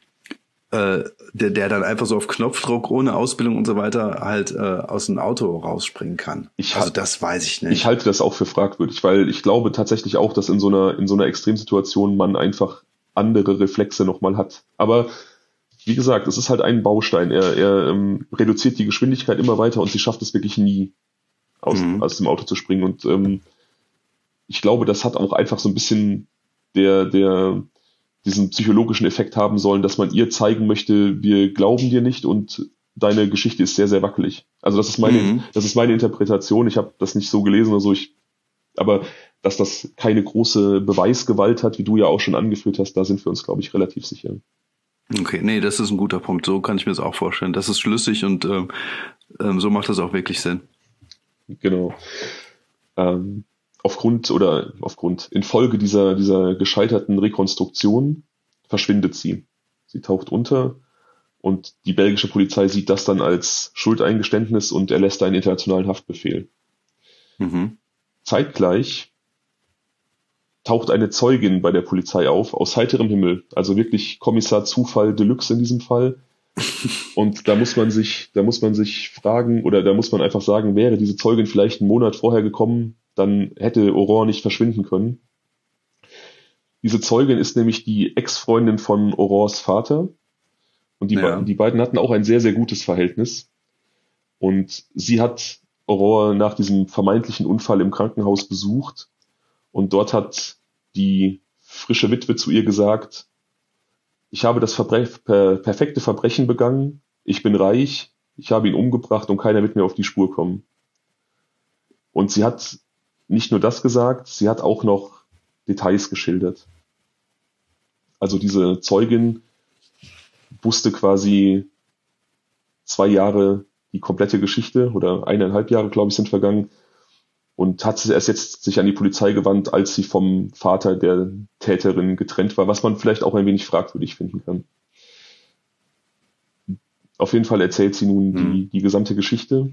der, der dann einfach so auf Knopfdruck, ohne Ausbildung und so weiter, halt äh, aus dem Auto rausspringen kann. Ich also das weiß ich nicht. Ich halte das auch für fragwürdig, weil ich glaube tatsächlich auch, dass in so einer in so einer Extremsituation man einfach andere Reflexe nochmal hat. Aber wie gesagt, es ist halt ein Baustein. Er, er ähm, reduziert die Geschwindigkeit immer weiter und sie schafft es wirklich nie, aus, mhm. aus dem Auto zu springen. Und ähm, ich glaube, das hat auch einfach so ein bisschen der der diesen psychologischen Effekt haben sollen, dass man ihr zeigen möchte, wir glauben dir nicht und deine Geschichte ist sehr, sehr wackelig. Also das ist meine, mhm. das ist meine Interpretation. Ich habe das nicht so gelesen oder so. Ich, aber dass das keine große Beweisgewalt hat, wie du ja auch schon angeführt hast, da sind wir uns, glaube ich, relativ sicher. Okay, nee, das ist ein guter Punkt. So kann ich mir das auch vorstellen. Das ist schlüssig und ähm, ähm, so macht das auch wirklich Sinn. Genau. Ähm, Aufgrund oder aufgrund, infolge dieser, dieser gescheiterten Rekonstruktion verschwindet sie. Sie taucht unter und die belgische Polizei sieht das dann als Schuldeingeständnis und erlässt einen internationalen Haftbefehl. Mhm. Zeitgleich taucht eine Zeugin bei der Polizei auf, aus heiterem Himmel. Also wirklich Kommissar Zufall Deluxe in diesem Fall. Und da muss man sich, da muss man sich fragen, oder da muss man einfach sagen, wäre diese Zeugin vielleicht einen Monat vorher gekommen, dann hätte Aurore nicht verschwinden können. Diese Zeugin ist nämlich die Ex-Freundin von Aurores Vater. Und die, ja. be- die beiden hatten auch ein sehr, sehr gutes Verhältnis. Und sie hat Aurore nach diesem vermeintlichen Unfall im Krankenhaus besucht. Und dort hat die frische Witwe zu ihr gesagt, ich habe das Verbre- per- perfekte Verbrechen begangen, ich bin reich, ich habe ihn umgebracht und keiner wird mir auf die Spur kommen. Und sie hat nicht nur das gesagt, sie hat auch noch Details geschildert. Also diese Zeugin wusste quasi zwei Jahre die komplette Geschichte oder eineinhalb Jahre, glaube ich, sind vergangen und hat erst jetzt sich an die Polizei gewandt, als sie vom Vater der Täterin getrennt war, was man vielleicht auch ein wenig fragwürdig finden kann. Auf jeden Fall erzählt sie nun mhm. die, die gesamte Geschichte.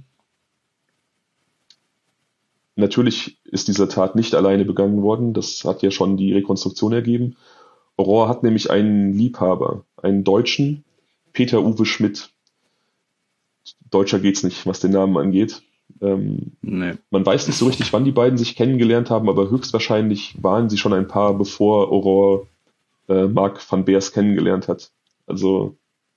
Natürlich ist diese Tat nicht alleine begangen worden, das hat ja schon die Rekonstruktion ergeben. Aurore hat nämlich einen Liebhaber, einen Deutschen, Peter-Uwe Schmidt. Deutscher geht's nicht, was den Namen angeht. Ähm, nee. Man weiß nicht so richtig, wann die beiden sich kennengelernt haben, aber höchstwahrscheinlich waren sie schon ein Paar, bevor Aurore äh, Mark van Beers kennengelernt hat. Also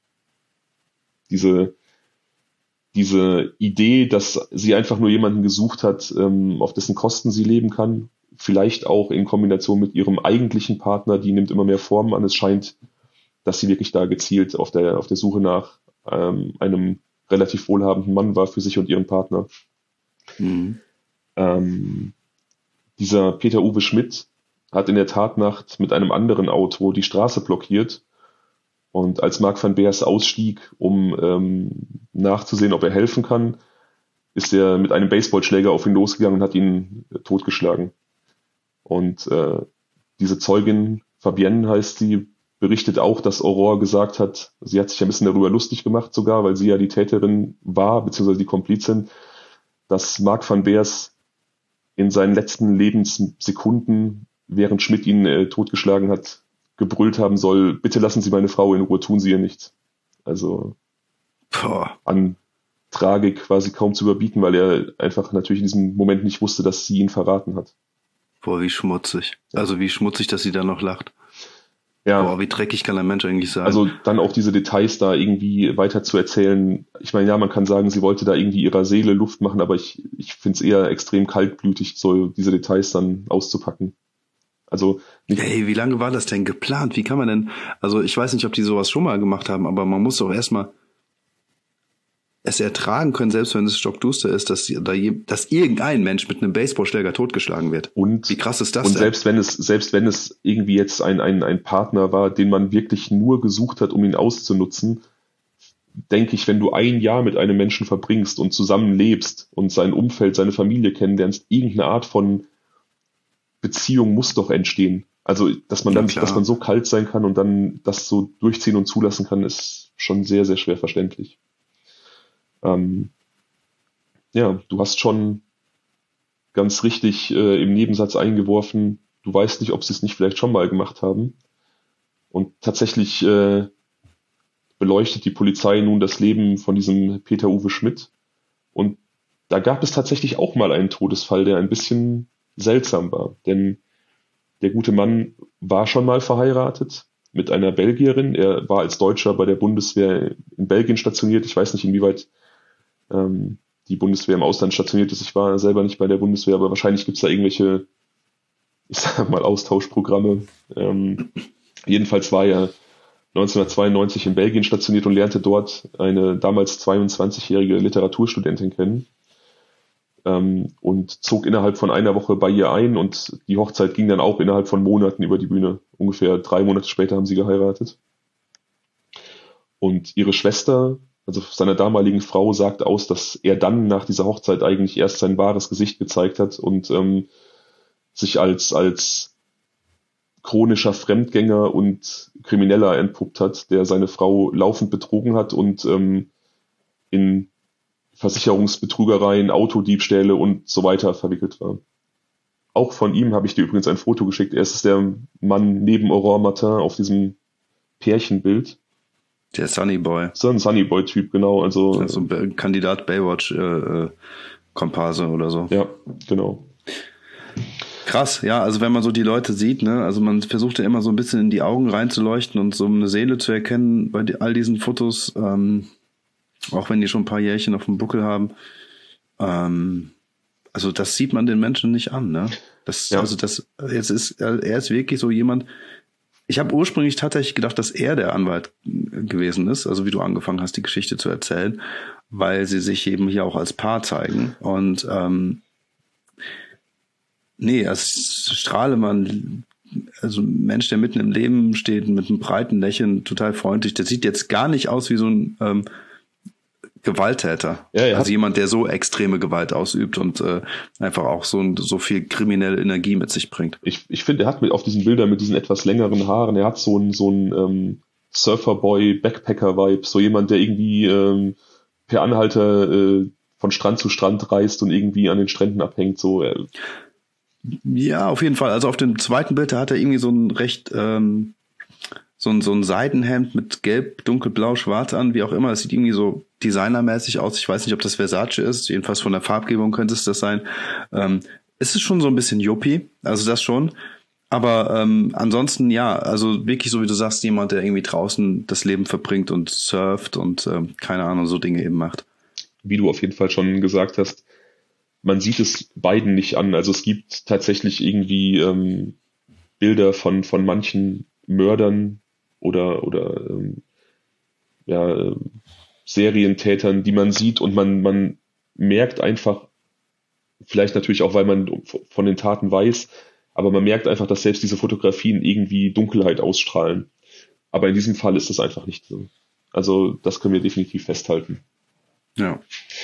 diese diese Idee, dass sie einfach nur jemanden gesucht hat, ähm, auf dessen Kosten sie leben kann, vielleicht auch in Kombination mit ihrem eigentlichen Partner, die nimmt immer mehr Formen an. Es scheint, dass sie wirklich da gezielt auf der auf der Suche nach ähm, einem relativ wohlhabenden Mann war für sich und ihren Partner. Mhm. Ähm, dieser Peter-Uwe Schmidt hat in der Tatnacht mit einem anderen Auto die Straße blockiert. Und als Mark van Beers ausstieg, um ähm, nachzusehen, ob er helfen kann, ist er mit einem Baseballschläger auf ihn losgegangen und hat ihn äh, totgeschlagen. Und äh, diese Zeugin, Fabienne heißt sie, berichtet auch, dass Aurore gesagt hat, sie hat sich ein bisschen darüber lustig gemacht sogar, weil sie ja die Täterin war, beziehungsweise die Komplizin, dass Mark van Beers in seinen letzten Lebenssekunden, während Schmidt ihn äh, totgeschlagen hat, gebrüllt haben soll, bitte lassen Sie meine Frau in Ruhe, tun Sie ihr nichts. Also Boah. an Tragik quasi kaum zu überbieten, weil er einfach natürlich in diesem Moment nicht wusste, dass sie ihn verraten hat. Boah, wie schmutzig. Ja. Also wie schmutzig, dass sie da noch lacht. Ja, Boah, wie dreckig kann ein Mensch eigentlich sein? also dann auch diese Details da irgendwie weiter zu erzählen. Ich meine, ja, man kann sagen, sie wollte da irgendwie ihrer Seele Luft machen, aber ich, ich finde es eher extrem kaltblütig, so diese Details dann auszupacken. Also nicht, Ey, wie lange war das denn geplant? Wie kann man denn, also ich weiß nicht, ob die sowas schon mal gemacht haben, aber man muss doch erstmal es ertragen können, selbst wenn es stockduster ist, dass, da je, dass irgendein Mensch mit einem Baseballschläger totgeschlagen wird. und, Wie krass ist das und denn? selbst wenn es, selbst wenn es irgendwie jetzt ein, ein, ein Partner war, den man wirklich nur gesucht hat, um ihn auszunutzen, denke ich, wenn du ein Jahr mit einem Menschen verbringst und zusammenlebst und sein Umfeld, seine Familie kennenlernst, irgendeine Art von Beziehung muss doch entstehen. Also, dass man Ja, dann, klar. dass man so kalt sein kann und dann das so durchziehen und zulassen kann, ist schon sehr, sehr schwer verständlich. Ähm, ja, du hast schon ganz richtig äh, im Nebensatz eingeworfen, du weißt nicht, ob sie es nicht vielleicht schon mal gemacht haben. Und tatsächlich äh, beleuchtet die Polizei nun das Leben von diesem Peter-Uwe Schmidt. Und da gab es tatsächlich auch mal einen Todesfall, der ein bisschen seltsam war. Denn der gute Mann war schon mal verheiratet mit einer Belgierin. Er war als Deutscher bei der Bundeswehr in Belgien stationiert. Ich weiß nicht, inwieweit ähm, die Bundeswehr im Ausland stationiert ist. Ich war selber nicht bei der Bundeswehr, aber wahrscheinlich gibt es da irgendwelche, ich sag mal, Austauschprogramme. Ähm, jedenfalls war er neunzehnhundertzweiundneunzig in Belgien stationiert und lernte dort eine damals zweiundzwanzigjährige Literaturstudentin kennen. Ähm, und zog innerhalb von einer Woche bei ihr ein und die Hochzeit ging dann auch innerhalb von Monaten über die Bühne. Ungefähr drei Monate später haben sie geheiratet. Und ihre Schwester, also seiner damaligen Frau, sagt aus, dass er dann nach dieser Hochzeit eigentlich erst sein wahres Gesicht gezeigt hat und ähm, sich als, als chronischer Fremdgänger und Krimineller entpuppt hat, der seine Frau laufend betrogen hat und ähm, in Versicherungsbetrügereien, Autodiebstähle und so weiter verwickelt war. Auch von ihm habe ich dir übrigens ein Foto geschickt. Er ist der Mann neben Aurore Martin auf diesem Pärchenbild. Der Sunny Boy. So ein Sunny Boy-Typ, genau. Also, Also ein Kandidat Baywatch-Komparse äh, oder so. ja, genau. Krass, ja, also wenn man so die Leute sieht, ne, also man versucht ja immer so ein bisschen in die Augen reinzuleuchten und so eine Seele zu erkennen bei all diesen Fotos, ähm, auch wenn die schon ein paar Jährchen auf dem Buckel haben. Ähm, also das sieht man den Menschen nicht an, ne? Das, Ja. Also das, jetzt ist, er ist wirklich so jemand. Ich habe ursprünglich tatsächlich gedacht, dass er der Anwalt gewesen ist, also wie du angefangen hast, die Geschichte zu erzählen, weil sie sich eben hier auch als Paar zeigen. Und ähm, nee, als Strahlemann, also ein Mensch, der mitten im Leben steht, mit einem breiten Lächeln, total freundlich, der sieht jetzt gar nicht aus wie so ein ähm, Gewalttäter. Ja, er also hat- jemand, der so extreme Gewalt ausübt und äh, einfach auch so, so viel kriminelle Energie mit sich bringt. Ich, ich finde, er hat mit auf diesen Bildern mit diesen etwas längeren Haaren, er hat so einen so einen ähm, Surferboy, Backpacker-Vibe, so jemand, der irgendwie ähm, per Anhalter äh, von Strand zu Strand reist und irgendwie an den Stränden abhängt. So, äh, Ja, auf jeden Fall. Also auf dem zweiten Bild, da hat er irgendwie so ein recht, ähm, so ein, so ein Seidenhemd mit gelb, dunkelblau, schwarz an, wie auch immer. Es sieht irgendwie so designermäßig aus. Ich weiß nicht, ob das Versace ist. Jedenfalls von der Farbgebung könnte es das sein. Ähm, es ist schon so ein bisschen Yuppie, also das schon. Aber ähm, ansonsten, ja, also wirklich so wie du sagst, jemand, der irgendwie draußen das Leben verbringt und surft und ähm, keine Ahnung, so Dinge eben macht. wie du auf jeden Fall schon gesagt hast, man sieht es beiden nicht an. Also es gibt tatsächlich irgendwie ähm, Bilder von, von manchen Mördern oder, oder ähm, ja, ähm, Serientätern, die man sieht, und man, man merkt einfach, vielleicht natürlich auch, weil man von den Taten weiß, aber man merkt einfach, dass selbst diese Fotografien irgendwie Dunkelheit ausstrahlen. Aber in diesem Fall ist das einfach nicht so. Also das können wir definitiv festhalten. Ja.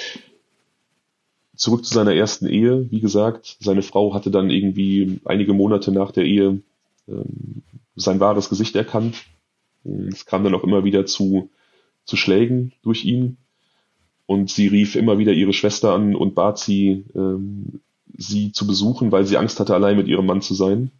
Zurück zu seiner ersten Ehe. Wie gesagt, seine Frau hatte dann irgendwie einige Monate nach der Ehe ähm, sein wahres Gesicht erkannt. Es kam dann auch immer wieder zu, zu Schlägen durch ihn. Und sie rief immer wieder ihre Schwester an und bat sie, ähm, sie zu besuchen, weil sie Angst hatte, allein mit ihrem Mann zu sein.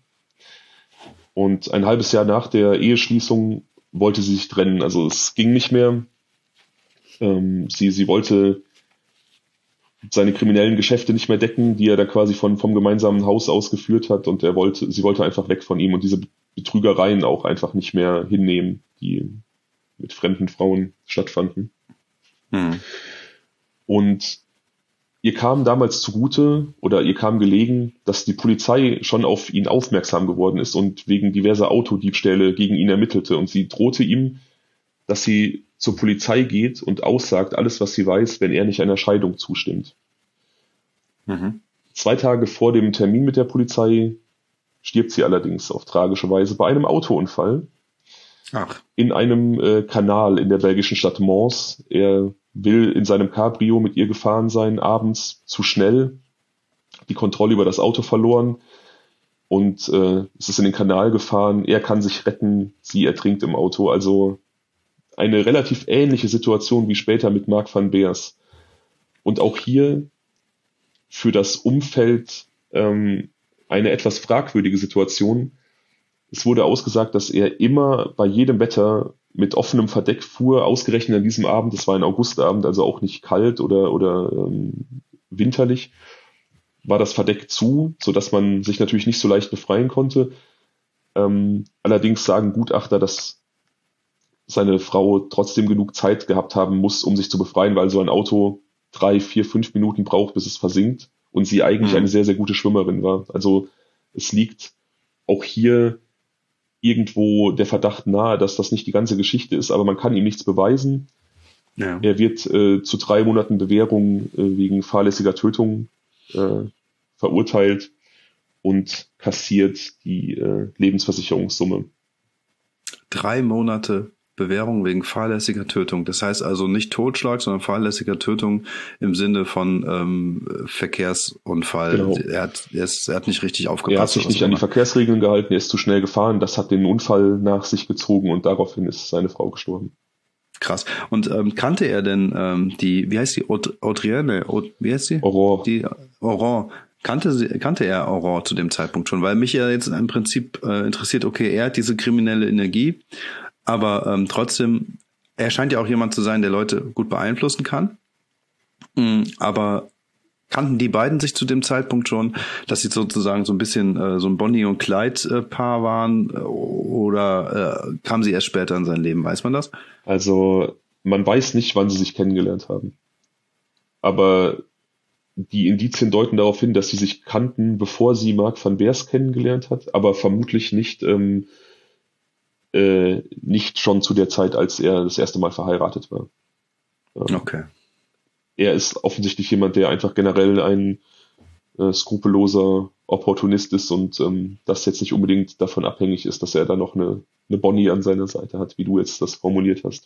Und ein halbes Jahr nach der Eheschließung wollte sie sich trennen. Also es ging nicht mehr. Ähm, sie, sie wollte seine kriminellen Geschäfte nicht mehr decken, die er da quasi von, vom gemeinsamen Haus aus geführt hat. Und er wollte, sie wollte einfach weg von ihm und diese Betrügereien auch einfach nicht mehr hinnehmen, die mit fremden Frauen stattfanden. Hm. Und ihr kam damals zugute oder ihr kam gelegen, dass die Polizei schon auf ihn aufmerksam geworden ist und wegen diverser Autodiebstähle gegen ihn ermittelte. Und sie drohte ihm, dass sie zur Polizei geht und aussagt alles, was sie weiß, wenn er nicht einer Scheidung zustimmt. Mhm. Zwei Tage vor dem Termin mit der Polizei stirbt sie allerdings auf tragische Weise bei einem Autounfall. Ach. In einem äh, Kanal in der belgischen Stadt Mons. Er will in seinem Cabrio mit ihr gefahren sein, abends zu schnell, die Kontrolle über das Auto verloren und äh, es ist in den Kanal gefahren. Er kann sich retten, sie ertrinkt im Auto. Also eine relativ ähnliche Situation wie später mit Mark van Beers. Und auch hier für das Umfeld ähm, eine etwas fragwürdige Situation. Es wurde ausgesagt, dass er immer bei jedem Wetter mit offenem Verdeck fuhr, ausgerechnet an diesem Abend. Es war ein Augustabend, also auch nicht kalt oder, oder ähm, winterlich, war das Verdeck zu, sodass man sich natürlich nicht so leicht befreien konnte. Ähm, allerdings sagen Gutachter, dass seine Frau trotzdem genug Zeit gehabt haben muss, um sich zu befreien, weil so ein Auto drei, vier, fünf Minuten braucht, bis es versinkt und sie eigentlich mhm. eine sehr, sehr gute Schwimmerin war. Also es liegt auch hier irgendwo der Verdacht nahe, dass das nicht die ganze Geschichte ist, aber man kann ihm nichts beweisen. Ja. Er wird äh, zu drei Monaten Bewährung äh, wegen fahrlässiger Tötung äh, verurteilt und kassiert die äh, Lebensversicherungssumme. Drei Monate Bewährung wegen fahrlässiger Tötung. Das heißt also nicht Totschlag, sondern fahrlässiger Tötung im Sinne von ähm, Verkehrsunfall. Genau. Er hat, er, ist, er hat nicht richtig aufgepasst. Er hat sich nicht an die Verkehrsregeln gehalten, er ist zu schnell gefahren, das hat den Unfall nach sich gezogen und daraufhin ist seine Frau gestorben. Krass. Und ähm, kannte er denn ähm, die, wie heißt die, Audrienne, wie heißt sie? Aurore. Die Aurore. Kannte, sie, kannte er Aurore zu dem Zeitpunkt schon? Weil mich ja jetzt im Prinzip äh, interessiert, okay, er hat diese kriminelle Energie, aber ähm, trotzdem, er scheint ja auch jemand zu sein, der Leute gut beeinflussen kann. Mhm, aber kannten die beiden sich zu dem Zeitpunkt schon, dass sie sozusagen so ein bisschen äh, so ein Bonnie und Clyde Paar waren, oder äh, kamen sie erst später in sein Leben? Weiß man das? Also man weiß nicht, wann sie sich kennengelernt haben. Aber die Indizien deuten darauf hin, dass sie sich kannten, bevor sie Mark van Beers kennengelernt hat, aber vermutlich nicht ähm, äh, nicht schon zu der Zeit, als er das erste Mal verheiratet war. Ähm, okay. Er ist offensichtlich jemand, der einfach generell ein äh, skrupelloser Opportunist ist und ähm, das jetzt nicht unbedingt davon abhängig ist, dass er da noch eine, eine Bonnie an seiner Seite hat, wie du jetzt das formuliert hast.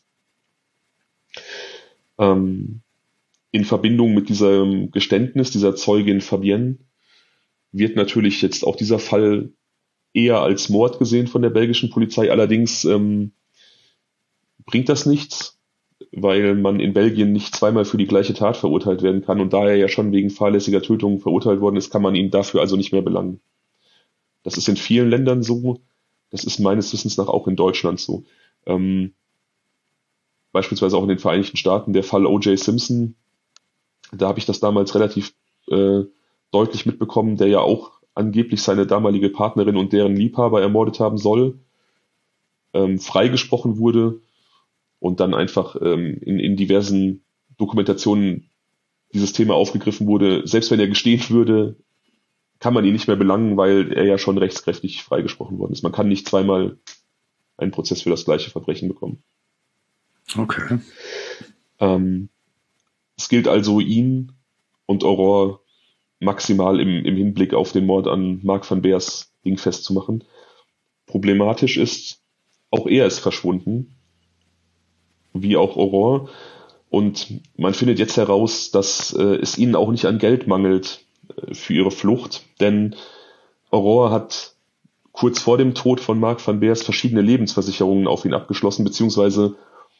Ähm, in Verbindung mit diesem Geständnis dieser Zeugin Fabienne wird natürlich jetzt auch dieser Fall eher als Mord gesehen von der belgischen Polizei. Allerdings ähm, bringt das nichts, weil man in Belgien nicht zweimal für die gleiche Tat verurteilt werden kann. Und da er ja schon wegen fahrlässiger Tötung verurteilt worden ist, kann man ihn dafür also nicht mehr belangen. Das ist in vielen Ländern so. Das ist meines Wissens nach auch in Deutschland so. Ähm, beispielsweise auch in den Vereinigten Staaten der Fall O J Simpson. Da habe ich das damals relativ äh, deutlich mitbekommen, der ja auch angeblich seine damalige Partnerin und deren Liebhaber ermordet haben soll, ähm, freigesprochen wurde und dann einfach ähm, in, in diversen Dokumentationen dieses Thema aufgegriffen wurde. Selbst wenn er gestehen würde, kann man ihn nicht mehr belangen, weil er ja schon rechtskräftig freigesprochen worden ist. Man kann nicht zweimal einen Prozess für das gleiche Verbrechen bekommen. Okay. Ähm, es gilt also, ihn und Aurore maximal im, im Hinblick auf den Mord an Mark van Beers dingfest zu machen. Problematisch ist, auch er ist verschwunden, wie auch Aurore. Und man findet jetzt heraus, dass äh, es ihnen auch nicht an Geld mangelt äh, für ihre Flucht, denn Aurore hat kurz vor dem Tod von Mark van Beers verschiedene Lebensversicherungen auf ihn abgeschlossen, beziehungsweise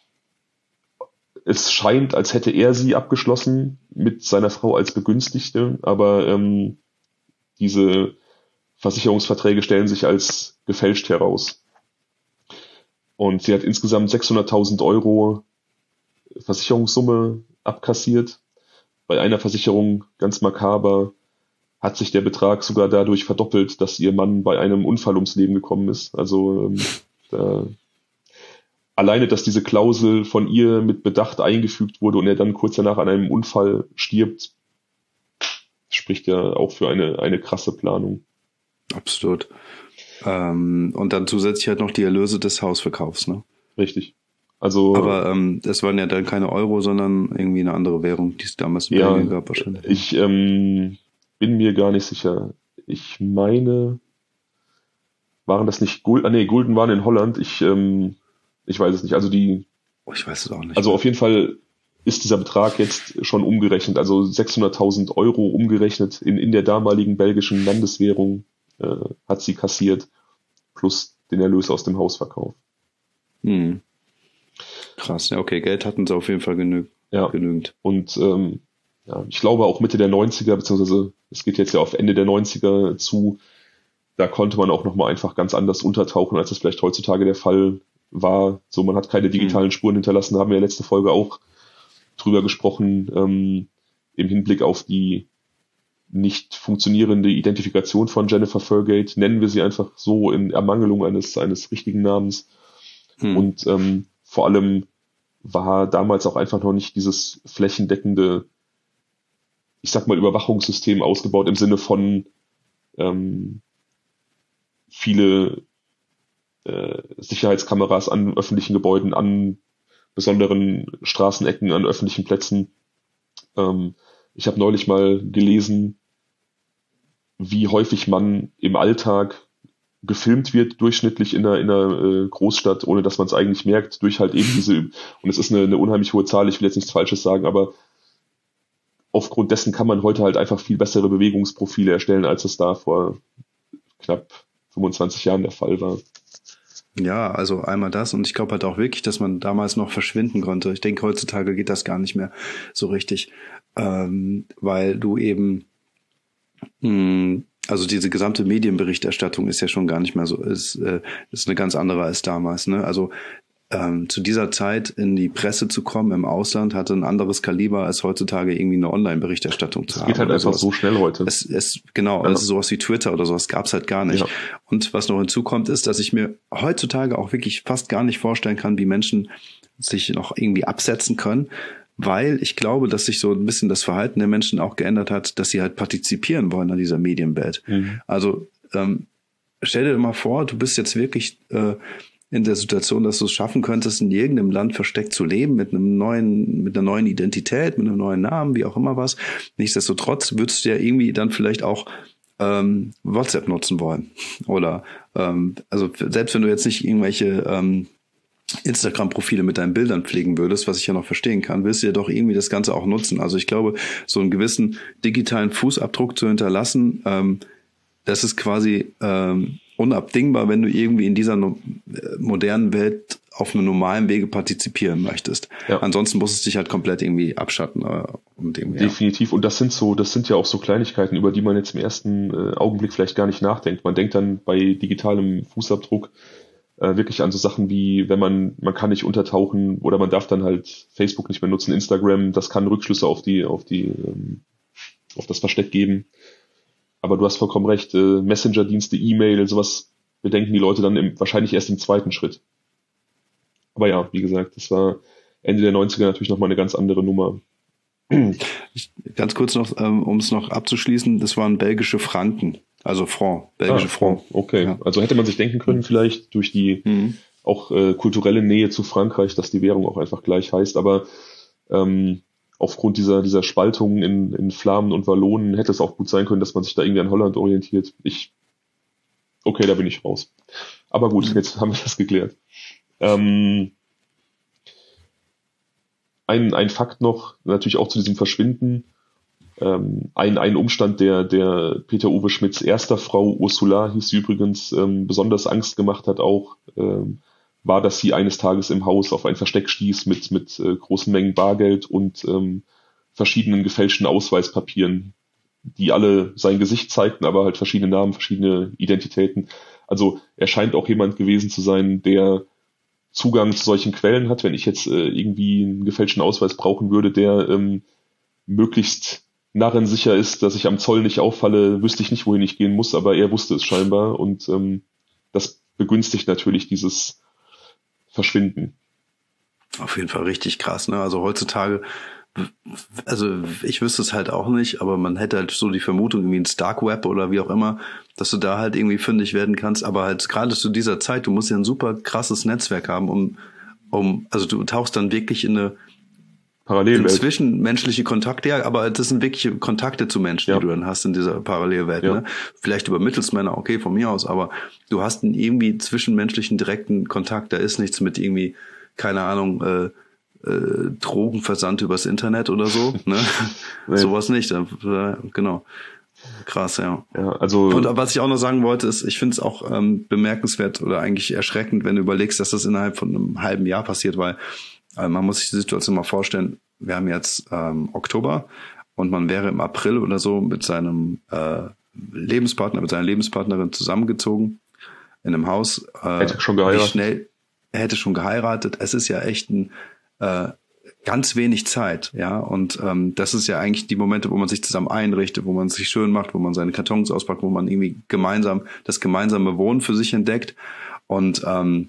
es scheint, als hätte er sie abgeschlossen mit seiner Frau als Begünstigte, aber ähm, diese Versicherungsverträge stellen sich als gefälscht heraus. Und sie hat insgesamt sechshunderttausend Euro Versicherungssumme abkassiert. Bei einer Versicherung, ganz makaber, hat sich der Betrag sogar dadurch verdoppelt, dass ihr Mann bei einem Unfall ums Leben gekommen ist. Also ähm, da, alleine, dass diese Klausel von ihr mit Bedacht eingefügt wurde und er dann kurz danach an einem Unfall stirbt, spricht ja auch für eine, eine krasse Planung. Absolut. Ähm, und dann zusätzlich halt noch die Erlöse des Hausverkaufs, ne? Richtig. Also, aber ähm, das waren ja dann keine Euro, sondern irgendwie eine andere Währung, die es damals in ja, Belgien gab wahrscheinlich. Ich ähm, bin mir gar nicht sicher. Ich meine, waren das nicht Gulden? Ah, nee, Gulden waren in Holland. Ich, ähm, ich weiß es nicht. Also die. Oh, ich weiß es auch nicht. Also auf jeden Fall ist dieser Betrag jetzt schon umgerechnet. Also sechshunderttausend Euro umgerechnet in, in der damaligen belgischen Landeswährung äh, hat sie kassiert. Plus den Erlös aus dem Hausverkauf. Hm. Krass, ja, okay, Geld hatten sie auf jeden Fall genü- ja. genügend. Und ähm, ja, ich glaube auch Mitte der neunziger, beziehungsweise es geht jetzt ja auf Ende der neunziger zu, da konnte man auch nochmal einfach ganz anders untertauchen, als es vielleicht heutzutage der Fall war. So, man hat keine digitalen Spuren hinterlassen, da haben wir ja letzte Folge auch drüber gesprochen, ähm, im Hinblick auf die nicht funktionierende Identifikation von Jennifer Furgate, nennen wir sie einfach so in Ermangelung eines, eines richtigen Namens. Hm. Und ähm, vor allem war damals auch einfach noch nicht dieses flächendeckende, ich sag mal, Überwachungssystem ausgebaut im Sinne von ähm, viele äh, Sicherheitskameras an öffentlichen Gebäuden, an besonderen Straßenecken, an öffentlichen Plätzen. Ähm, ich habe neulich mal gelesen, wie häufig man im Alltag gefilmt wird, durchschnittlich in einer, in einer äh, Großstadt, ohne dass man es eigentlich merkt, durch halt eben diese, und es ist eine, eine unheimlich hohe Zahl, ich will jetzt nichts Falsches sagen, aber aufgrund dessen kann man heute halt einfach viel bessere Bewegungsprofile erstellen, als es da vor knapp fünfundzwanzig Jahren der Fall war. Ja, also einmal das und ich glaube halt auch wirklich, dass man damals noch verschwinden konnte. Ich denke, heutzutage geht das gar nicht mehr so richtig, ähm, weil du eben mh, also diese gesamte Medienberichterstattung ist ja schon gar nicht mehr so, ist, äh, ist eine ganz andere als damals, ne? Also ähm, zu dieser Zeit in die Presse zu kommen im Ausland hatte ein anderes Kaliber als heutzutage irgendwie eine Online-Berichterstattung zu haben. Es geht halt einfach sowas. so schnell heute. Es, es, genau, ja. also sowas wie Twitter oder sowas gab's halt gar nicht. Ja. Und was noch hinzukommt, ist, dass ich mir heutzutage auch wirklich fast gar nicht vorstellen kann, wie Menschen sich noch irgendwie absetzen können, weil ich glaube, dass sich so ein bisschen das Verhalten der Menschen auch geändert hat, dass sie halt partizipieren wollen an dieser Medienwelt. Mhm. Also ähm, stell dir mal vor, du bist jetzt wirklich äh, in der Situation, dass du es schaffen könntest, in irgendeinem Land versteckt zu leben, mit einem neuen, mit einer neuen Identität, mit einem neuen Namen, wie auch immer was. Nichtsdestotrotz würdest du ja irgendwie dann vielleicht auch ähm, WhatsApp nutzen wollen. Oder ähm, also selbst wenn du jetzt nicht irgendwelche ähm, Instagram-Profile mit deinen Bildern pflegen würdest, was ich ja noch verstehen kann, willst du ja doch irgendwie das Ganze auch nutzen. Also ich glaube, so einen gewissen digitalen Fußabdruck zu hinterlassen, ähm, das ist quasi ähm, unabdingbar, wenn du irgendwie in dieser no- modernen Welt auf einem normalen Wege partizipieren möchtest. Ja. Ansonsten musst du dich halt komplett irgendwie abschatten. Äh, und irgendwie, Definitiv. Ja. Und das sind so, das sind ja auch so Kleinigkeiten, über die man jetzt im ersten äh, Augenblick vielleicht gar nicht nachdenkt. Man denkt dann bei digitalem Fußabdruck äh, wirklich an so Sachen wie, wenn man, man kann nicht untertauchen oder man darf dann halt Facebook nicht mehr nutzen, Instagram, das kann Rückschlüsse auf die, auf die, ähm, auf das Versteck geben. Aber du hast vollkommen recht, äh, Messenger-Dienste, E-Mail, sowas bedenken die Leute dann im, wahrscheinlich erst im zweiten Schritt. Aber ja, wie gesagt, das war Ende der neunziger natürlich nochmal eine ganz andere Nummer. Ich, ganz kurz noch, ähm, um es noch abzuschließen, das waren belgische Franken, also Franc, belgische ah, Franc. Okay, ja. Also hätte man sich denken können, vielleicht durch die mhm. auch äh, kulturelle Nähe zu Frankreich, dass die Währung auch einfach gleich heißt, aber Ähm, aufgrund dieser, dieser Spaltung in, in Flamen und Wallonen hätte es auch gut sein können, dass man sich da irgendwie an Holland orientiert. Ich, okay, da bin ich raus. Aber gut, Mhm. jetzt haben wir das geklärt. Ähm, ein, ein Fakt noch, natürlich auch zu diesem Verschwinden. Ähm, ein, ein Umstand, der, der Peter Uwe Schmidts erster Frau, Ursula hieß sie übrigens, ähm, besonders Angst gemacht hat auch, ähm, war, dass sie eines Tages im Haus auf ein Versteck stieß mit, mit äh, großen Mengen Bargeld und ähm, verschiedenen gefälschten Ausweispapieren, die alle sein Gesicht zeigten, aber halt verschiedene Namen, verschiedene Identitäten. Also er scheint auch jemand gewesen zu sein, der Zugang zu solchen Quellen hat. Wenn ich jetzt äh, irgendwie einen gefälschten Ausweis brauchen würde, der ähm, möglichst narrensicher ist, dass ich am Zoll nicht auffalle, wüsste ich nicht, wohin ich gehen muss, aber er wusste es scheinbar und ähm, das begünstigt natürlich dieses Verschwinden. Auf jeden Fall richtig krass, ne? Also heutzutage, also ich wüsste es halt auch nicht, aber man hätte halt so die Vermutung, irgendwie ins Dark Web oder wie auch immer, dass du da halt irgendwie fündig werden kannst, aber halt gerade zu dieser Zeit, du musst ja ein super krasses Netzwerk haben, um, um, also du tauchst dann wirklich in eine Parallelwelt. In zwischenmenschliche Kontakte, ja, aber das sind wirkliche Kontakte zu Menschen, Ja. die du dann hast in dieser Parallelwelt. Ja. Ne? Vielleicht über Mittelsmänner, okay, von mir aus, aber du hast einen irgendwie zwischenmenschlichen direkten Kontakt, da ist nichts mit irgendwie, keine Ahnung, äh, äh, Drogenversand übers Internet oder so. Ne? Nee. Sowas nicht, äh, genau. Krass, ja. Ja, also Und was ich auch noch sagen wollte, ist, ich finde es auch ähm, bemerkenswert oder eigentlich erschreckend, wenn du überlegst, dass das innerhalb von einem halben Jahr passiert, weil äh, man muss sich die Situation mal vorstellen, wir haben jetzt ähm, Oktober und man wäre im April oder so mit seinem äh, Lebenspartner, mit seiner Lebenspartnerin zusammengezogen in einem Haus. Äh, hätte schon geheiratet. Wie schnell, er hätte schon geheiratet. Es ist ja echt ein äh, ganz wenig Zeit, ja, und ähm, das ist ja eigentlich die Momente, wo man sich zusammen einrichtet, wo man sich schön macht, wo man seine Kartons auspackt, wo man irgendwie gemeinsam das gemeinsame Wohnen für sich entdeckt. Und ähm,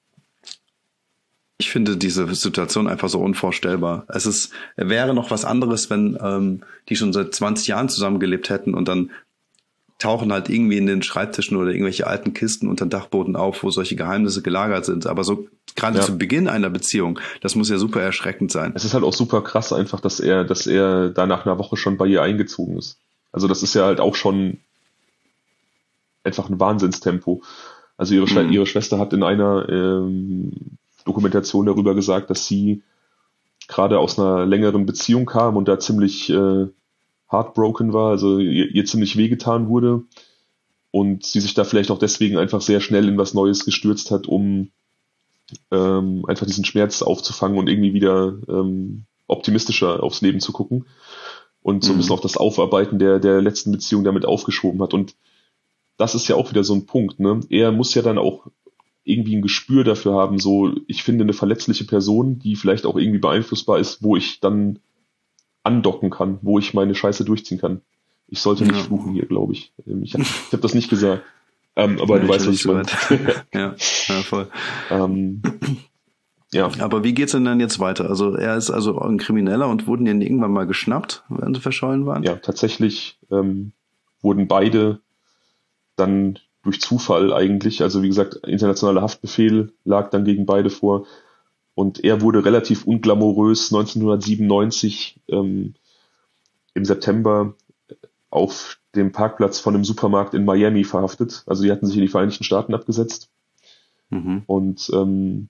ich finde diese Situation einfach so unvorstellbar. Es ist, wäre noch was anderes, wenn ähm, die schon seit zwanzig Jahren zusammengelebt hätten und dann tauchen halt irgendwie in den Schreibtischen oder irgendwelche alten Kisten unter dem Dachboden auf, wo solche Geheimnisse gelagert sind. Aber so gerade Ja. zu Beginn einer Beziehung, das muss ja super erschreckend sein. Es ist halt auch super krass einfach, dass er, dass er da nach einer Woche schon bei ihr eingezogen ist. Also das ist ja halt auch schon einfach ein Wahnsinnstempo. Also ihre, Schwe- Mhm. ihre Schwester hat in einer ähm, Dokumentation darüber gesagt, dass sie gerade aus einer längeren Beziehung kam und da ziemlich äh, heartbroken war, also ihr, ihr ziemlich wehgetan wurde und sie sich da vielleicht auch deswegen einfach sehr schnell in was Neues gestürzt hat, um ähm, einfach diesen Schmerz aufzufangen und irgendwie wieder ähm, optimistischer aufs Leben zu gucken und so ein Mhm. bisschen auch das Aufarbeiten der, der letzten Beziehung damit aufgeschoben hat. Und das ist ja auch wieder so ein Punkt, ne? Er muss ja dann auch irgendwie ein Gespür dafür haben, so, ich finde eine verletzliche Person, die vielleicht auch irgendwie beeinflussbar ist, wo ich dann andocken kann, wo ich meine Scheiße durchziehen kann. Ich sollte nicht Ja. fluchen hier, glaube ich. Ähm, Ich, ich habe das nicht gesagt. Ähm, aber Ja, du weißt, was ich ich meine. ja, ja, voll. ähm, ja, Aber wie geht's denn dann jetzt weiter? Also er ist also ein Krimineller und wurden die irgendwann mal geschnappt, wenn sie verschollen waren? ja, tatsächlich ähm, wurden beide dann durch Zufall eigentlich, also wie gesagt, internationaler Haftbefehl lag dann gegen beide vor und er wurde relativ unglamourös neunzehnhundertsiebenundneunzig ähm, im September auf dem Parkplatz von einem Supermarkt in Miami verhaftet. Also die hatten sich in die Vereinigten Staaten abgesetzt Mhm. und ähm,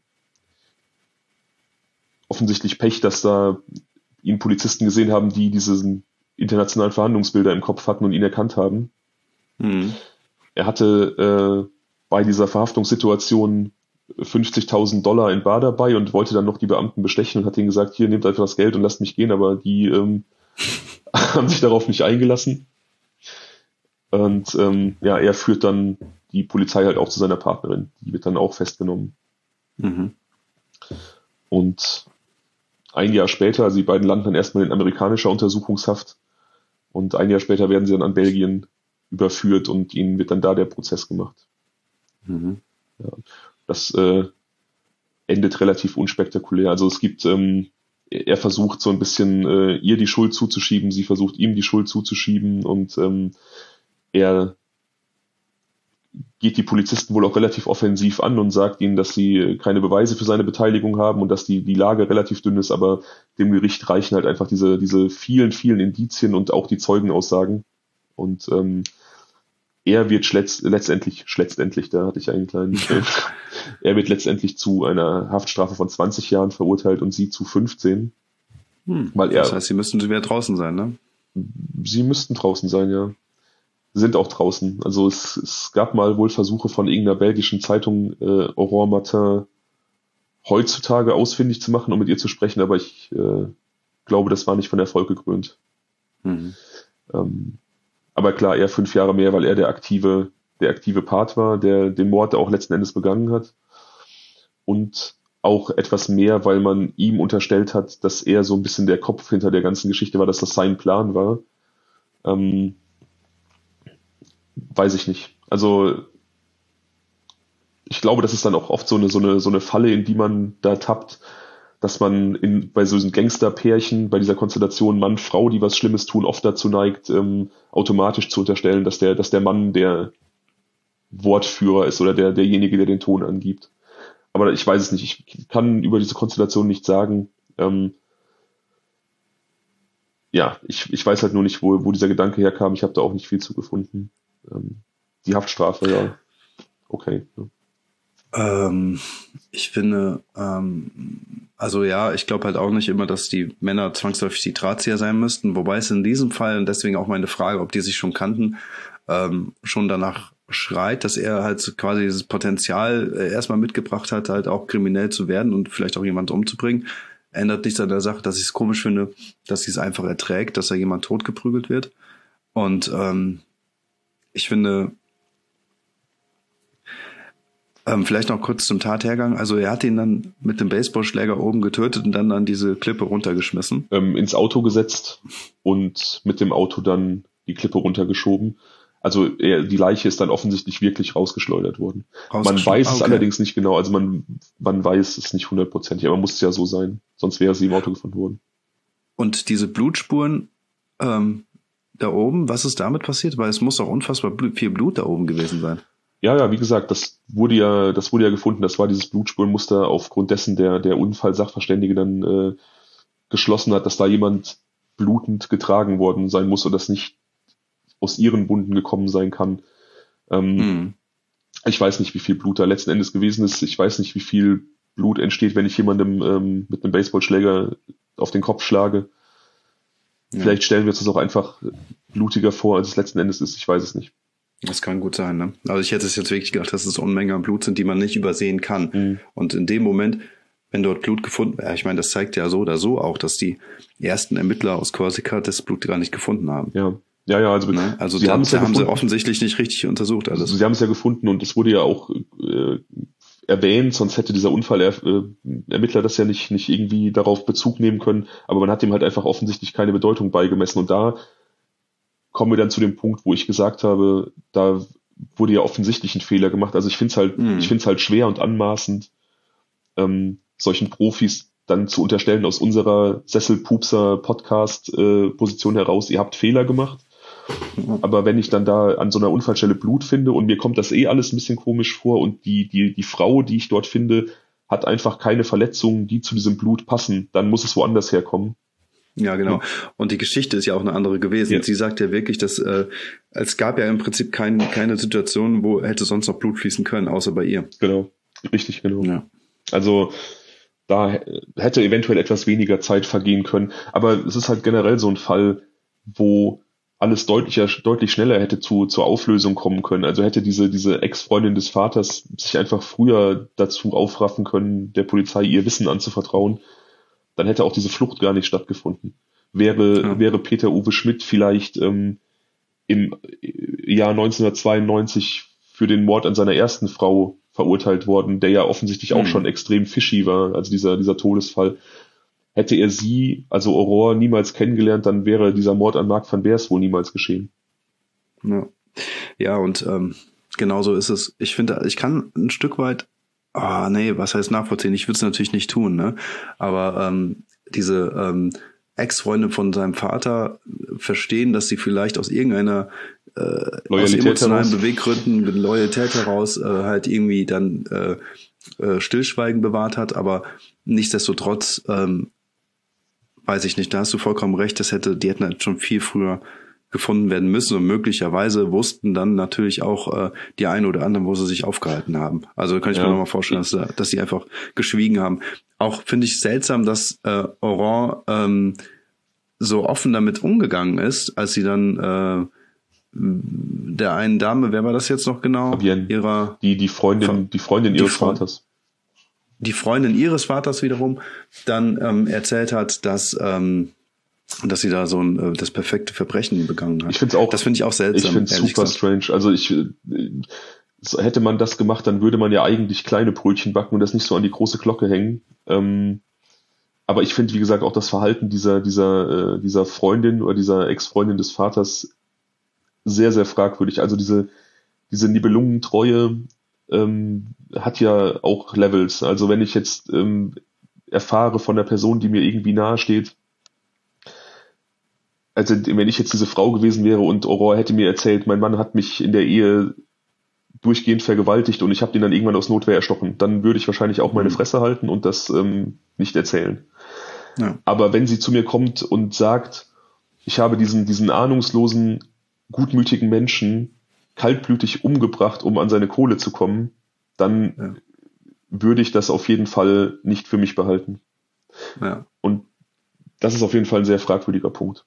offensichtlich Pech, dass da ihn Polizisten gesehen haben, die diese internationalen Verhandlungsbilder im Kopf hatten und ihn erkannt haben. Mhm. Er hatte äh, bei dieser Verhaftungssituation fünfzigtausend Dollar in bar dabei und wollte dann noch die Beamten bestechen und hat ihnen gesagt, hier, nehmt einfach das Geld und lasst mich gehen, aber die ähm, haben sich darauf nicht eingelassen. Und ähm, ja, er führt dann die Polizei halt auch zu seiner Partnerin. Die wird dann auch festgenommen. Mhm. Und ein Jahr später, also die beiden landen dann erstmal in amerikanischer Untersuchungshaft und ein Jahr später werden sie dann an Belgien überführt und ihnen wird dann da der Prozess gemacht. Mhm. Ja, das äh, endet relativ unspektakulär. Also es gibt, ähm, er versucht so ein bisschen äh, ihr die Schuld zuzuschieben, sie versucht ihm die Schuld zuzuschieben und ähm, er geht die Polizisten wohl auch relativ offensiv an und sagt ihnen, dass sie keine Beweise für seine Beteiligung haben und dass die, die Lage relativ dünn ist, aber dem Gericht reichen halt einfach diese, diese vielen, vielen Indizien und auch die Zeugenaussagen. Und ähm, er wird letzt, letztendlich, letztendlich, da hatte ich einen kleinen, äh, er wird letztendlich zu einer Haftstrafe von zwanzig Jahren verurteilt und sie zu fünfzehn. Hm, weil er, das heißt, sie müssten wieder draußen sein, ne? Sie müssten draußen sein, ja. Sind auch draußen. Also es, es gab mal wohl Versuche von irgendeiner belgischen Zeitung, äh, Aurore Martin heutzutage ausfindig zu machen, um mit ihr zu sprechen, aber ich äh, glaube, das war nicht von Erfolg gekrönt. Mhm. Ähm, aber klar, er fünf Jahre mehr, weil er der aktive, der aktive Part war, der den Mord auch letzten Endes begangen hat. Und auch etwas mehr, weil man ihm unterstellt hat, dass er so ein bisschen der Kopf hinter der ganzen Geschichte war, dass das sein Plan war. Ähm, weiß ich nicht. Also ich glaube, das ist dann auch oft so eine, so eine, so eine Falle, in die man da tappt, dass man in, bei so diesen Gangsterpärchen, bei dieser Konstellation Mann, Frau, die was Schlimmes tun, oft dazu neigt, ähm, automatisch zu unterstellen, dass der, dass der Mann der Wortführer ist oder der, derjenige, der den Ton angibt. Aber ich weiß es nicht. Ich kann über diese Konstellation nicht sagen. Ähm, ja, ich, ich weiß halt nur nicht, wo, wo dieser Gedanke herkam. Ich habe da auch nicht viel zu gefunden. Ähm, die Haftstrafe, ja, okay. Ja. Ähm, ich finde, ähm, also ja, ich glaube halt auch nicht immer, dass die Männer zwangsläufig die Drahtzieher sein müssten. Wobei es in diesem Fall, und deswegen auch meine Frage, ob die sich schon kannten, ähm, schon danach schreit, dass er halt quasi dieses Potenzial äh, erstmal mitgebracht hat, halt auch kriminell zu werden und vielleicht auch jemanden umzubringen. Ändert nichts an der Sache, dass ich es komisch finde, dass sie es einfach erträgt, dass da jemand totgeprügelt wird. Und ähm, ich finde, ähm, vielleicht noch kurz zum Tathergang. Also er hat ihn dann mit dem Baseballschläger oben getötet und dann an diese Klippe runtergeschmissen. Ähm, ins Auto gesetzt und mit dem Auto dann die Klippe runtergeschoben. Also er, die Leiche ist dann offensichtlich wirklich rausgeschleudert worden. Man weiß es okay. allerdings nicht genau, also man, man weiß es nicht hundertprozentig, aber muss es ja so sein, sonst wäre sie im Auto gefunden worden. Und diese Blutspuren ähm, da oben, was ist damit passiert? Weil es muss doch unfassbar viel Blut da oben gewesen sein. Ja, ja, wie gesagt, das wurde ja, das wurde ja gefunden, das war dieses Blutspurenmuster, aufgrund dessen der, der Unfallsachverständige dann äh, geschlossen hat, dass da jemand blutend getragen worden sein muss und das nicht aus ihren Wunden gekommen sein kann. Ähm, hm. Ich weiß nicht, wie viel Blut da letzten Endes gewesen ist. Ich weiß nicht, wie viel Blut entsteht, wenn ich jemandem ähm, mit einem Baseballschläger auf den Kopf schlage. Ja. Vielleicht stellen wir uns das auch einfach blutiger vor, als es letzten Endes ist. Ich weiß es nicht. Das kann gut sein, ne? Also ich hätte es jetzt wirklich gedacht, dass es Unmengen an Blut sind, die man nicht übersehen kann. Mhm. Und in dem Moment, wenn dort Blut gefunden wird, ja, ich meine, das zeigt ja so oder so auch, dass die ersten Ermittler aus Korsika das Blut gar nicht gefunden haben. Ja. Ja, ja, also, ne? also sie da, haben, ja haben sie offensichtlich nicht richtig untersucht alles. Sie haben es ja gefunden und es wurde ja auch äh, erwähnt, sonst hätte dieser Unfallermittler äh, das ja nicht, nicht irgendwie darauf Bezug nehmen können, aber man hat ihm halt einfach offensichtlich keine Bedeutung beigemessen und da kommen wir dann zu dem Punkt, wo ich gesagt habe, da wurde ja offensichtlich ein Fehler gemacht. Also ich finde es halt, mhm. ich finde es halt schwer und anmaßend, ähm, solchen Profis dann zu unterstellen aus unserer Sesselpupser-Podcast-Position äh, heraus, ihr habt Fehler gemacht. Aber wenn ich dann da an so einer Unfallstelle Blut finde und mir kommt das eh alles ein bisschen komisch vor und die, die, die Frau, die ich dort finde, hat einfach keine Verletzungen, die zu diesem Blut passen, dann muss es woanders herkommen. Ja, genau. Und die Geschichte ist ja auch eine andere gewesen. Ja. Sie sagt ja wirklich, dass äh, es gab ja im Prinzip kein, keine Situation, wo hätte sonst noch Blut fließen können, außer bei ihr. Genau, richtig, genau. Ja. Also da hätte eventuell etwas weniger Zeit vergehen können. Aber es ist halt generell so ein Fall, wo alles deutlicher, deutlich schneller hätte zu, zur Auflösung kommen können. Also hätte diese, diese Ex-Freundin des Vaters sich einfach früher dazu aufraffen können, der Polizei ihr Wissen anzuvertrauen, dann hätte auch diese Flucht gar nicht stattgefunden. Wäre, ja. wäre Peter Uwe Schmidt vielleicht ähm, im Jahr neunzehnhundertzweiundneunzig für den Mord an seiner ersten Frau verurteilt worden, der ja offensichtlich auch mhm. schon extrem fishy war, also dieser, dieser Todesfall. Hätte er sie, also Aurore, niemals kennengelernt, dann wäre dieser Mord an Mark van Beers wohl niemals geschehen. Ja, ja und ähm, genau so ist es. Ich finde, ich kann ein Stück weit, ah nee, was heißt nachvollziehen? Ich würde es natürlich nicht tun, ne? Aber ähm, diese ähm, Ex-Freundin von seinem Vater verstehen, dass sie vielleicht aus irgendeiner äh, aus Loyalität emotionalen heraus. Beweggründen, mit Loyalität heraus äh, halt irgendwie dann äh, äh, Stillschweigen bewahrt hat, aber nichtsdestotrotz ähm, weiß ich nicht, da hast du vollkommen recht, das hätte, die hätten halt schon viel früher gefunden werden müssen und möglicherweise wussten dann natürlich auch äh, die einen oder anderen, wo sie sich aufgehalten haben. Also kann ich Ja. mir nochmal vorstellen, dass, dass sie einfach geschwiegen haben. Auch finde ich seltsam, dass äh, Oran ähm, so offen damit umgegangen ist, als sie dann äh, der einen Dame, wer war das jetzt noch genau? Fabienne, Ihrer die, die Freundin, die Freundin die ihres Freund- Vaters. die Freundin ihres Vaters wiederum dann ähm, erzählt hat, dass ähm, dass sie da so ein äh, das perfekte Verbrechen begangen hat. Ich finde es auch, das finde ich auch seltsam. ich finde es super gesagt. strange. Also ich, äh, hätte man das gemacht, dann würde man ja eigentlich kleine Brötchen backen und das nicht so an die große Glocke hängen. Ähm, aber ich finde, wie gesagt, auch das Verhalten dieser, dieser, äh, dieser Freundin oder dieser Ex-Freundin des Vaters sehr, sehr fragwürdig. Also diese, diese Nibelungentreue ähm, hat ja auch Levels. Also wenn ich jetzt ähm, erfahre von der Person, die mir irgendwie nahe steht, also wenn ich jetzt diese Frau gewesen wäre und Aurore hätte mir erzählt, mein Mann hat mich in der Ehe durchgehend vergewaltigt und ich habe den dann irgendwann aus Notwehr erstochen, dann würde ich wahrscheinlich auch meine Mhm. Fresse halten und das ähm, nicht erzählen. Ja. Aber wenn sie zu mir kommt und sagt, ich habe diesen, diesen ahnungslosen, gutmütigen Menschen kaltblütig umgebracht, um an seine Kohle zu kommen, dann Ja. würde ich das auf jeden Fall nicht für mich behalten. Ja. Und das ist auf jeden Fall ein sehr fragwürdiger Punkt.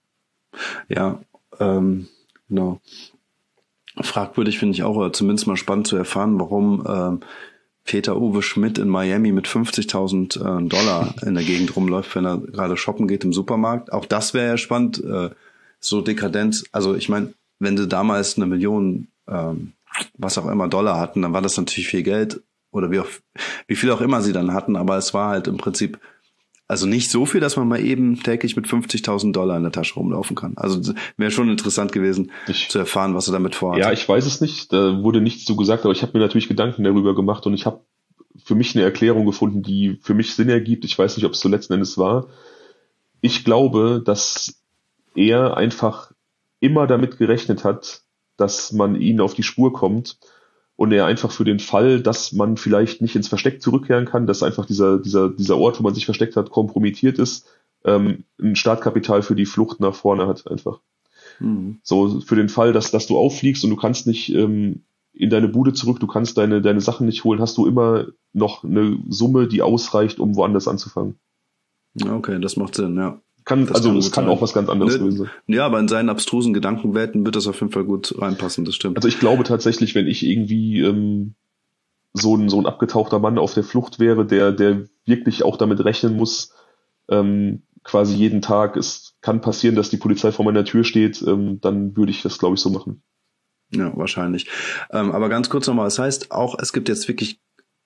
Ja, ähm, genau. Fragwürdig finde ich auch, oder zumindest mal spannend zu erfahren, warum ähm, Peter Uwe Schmidt in Miami mit fünfzigtausend äh, Dollar in der Gegend rumläuft, wenn er gerade shoppen geht im Supermarkt. Auch das wäre ja spannend, äh, so dekadent. Also ich meine, wenn sie damals eine Million, ähm, was auch immer, Dollar hatten, dann war das natürlich viel Geld oder wie, auch, wie viel auch immer sie dann hatten, aber es war halt im Prinzip also nicht so viel, dass man mal eben täglich mit fünfzigtausend Dollar in der Tasche rumlaufen kann. Also wäre schon interessant gewesen, Ich- zu erfahren, was er damit vorhat. Ja, ich weiß es nicht, da wurde nichts zu gesagt, aber ich habe mir natürlich Gedanken darüber gemacht und ich habe für mich eine Erklärung gefunden, die für mich Sinn ergibt. Ich weiß nicht, ob es so letzten Endes war. Ich glaube, dass er einfach immer damit gerechnet hat, dass man ihnen auf die Spur kommt und er einfach für den Fall, dass man vielleicht nicht ins Versteck zurückkehren kann, dass einfach dieser, dieser, dieser Ort, wo man sich versteckt hat, kompromittiert ist, ähm, ein Startkapital für die Flucht nach vorne hat einfach. Mhm. So für den Fall, dass, dass du auffliegst und du kannst nicht ähm, in deine Bude zurück, du kannst deine, deine Sachen nicht holen, hast du immer noch eine Summe, die ausreicht, um woanders anzufangen. Okay, das macht Sinn, ja. Kann, Das also kann es gut kann sein. auch was ganz anderes Ne, gewesen sein. Ja, aber in seinen abstrusen Gedankenwelten wird das auf jeden Fall gut reinpassen, das stimmt. Also ich glaube tatsächlich, wenn ich irgendwie ähm, so ein so ein abgetauchter Mann auf der Flucht wäre, der der wirklich auch damit rechnen muss, ähm, quasi jeden Tag, es kann passieren, dass die Polizei vor meiner Tür steht, ähm, dann würde ich das, glaube ich, so machen. Ja, wahrscheinlich. Ähm, aber ganz kurz nochmal, das heißt auch, es gibt jetzt wirklich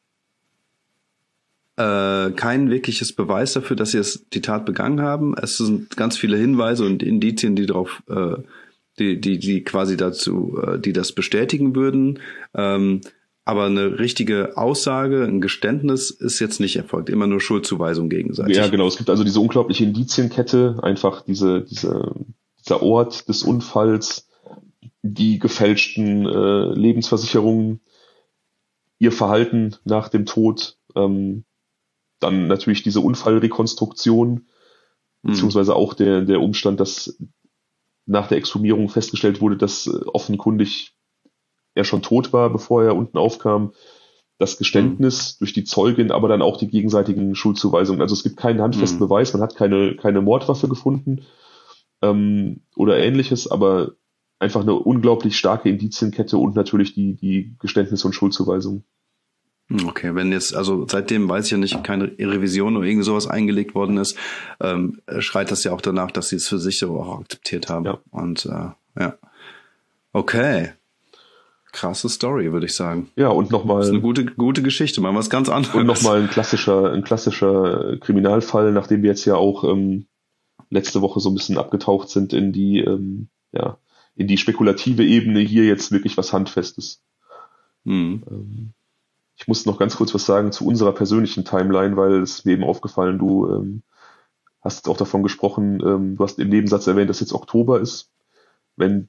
äh, kein wirkliches Beweis dafür, dass sie es, die Tat begangen haben. Es sind ganz viele Hinweise und Indizien, die darauf, äh, die, die, die quasi dazu, äh, die das bestätigen würden. Ähm, aber eine richtige Aussage, ein Geständnis ist jetzt nicht erfolgt. Immer nur Schuldzuweisung gegenseitig. Ja, genau. Es gibt also diese unglaubliche Indizienkette, einfach diese, diese, dieser Ort des Unfalls, die gefälschten äh, Lebensversicherungen, ihr Verhalten nach dem Tod, ähm, dann natürlich diese Unfallrekonstruktion, Mhm. beziehungsweise auch der, der Umstand, dass nach der Exhumierung festgestellt wurde, dass äh, offenkundig er schon tot war, bevor er unten aufkam. Das Geständnis durch die Zeugin, aber dann auch die gegenseitigen Schuldzuweisungen. Also es gibt keinen handfesten Mhm. Beweis, man hat keine, keine Mordwaffe gefunden ähm, oder ähnliches, aber einfach eine unglaublich starke Indizienkette und natürlich die, die Geständnisse und Schuldzuweisungen. Okay, wenn jetzt, also seitdem weiß ich ja nicht, keine Revision oder irgend sowas eingelegt worden ist, ähm, schreit das ja auch danach, dass sie es für sich so auch akzeptiert haben. Ja. Und äh, ja. Okay. Krasse Story, würde ich sagen. Ja, und Das ist eine nochmal gute, gute Geschichte, mal was ganz anderes. und noch mal ein klassischer, ein klassischer Kriminalfall, nachdem wir jetzt ja auch ähm, letzte Woche so ein bisschen abgetaucht sind in die, ähm, ja, in die spekulative Ebene, hier jetzt wirklich was Handfestes. Mhm. Ähm, ich muss noch ganz kurz was sagen zu unserer persönlichen Timeline, weil es mir eben aufgefallen, du ähm, hast jetzt auch davon gesprochen, ähm, du hast im Nebensatz erwähnt, dass jetzt Oktober ist. Wenn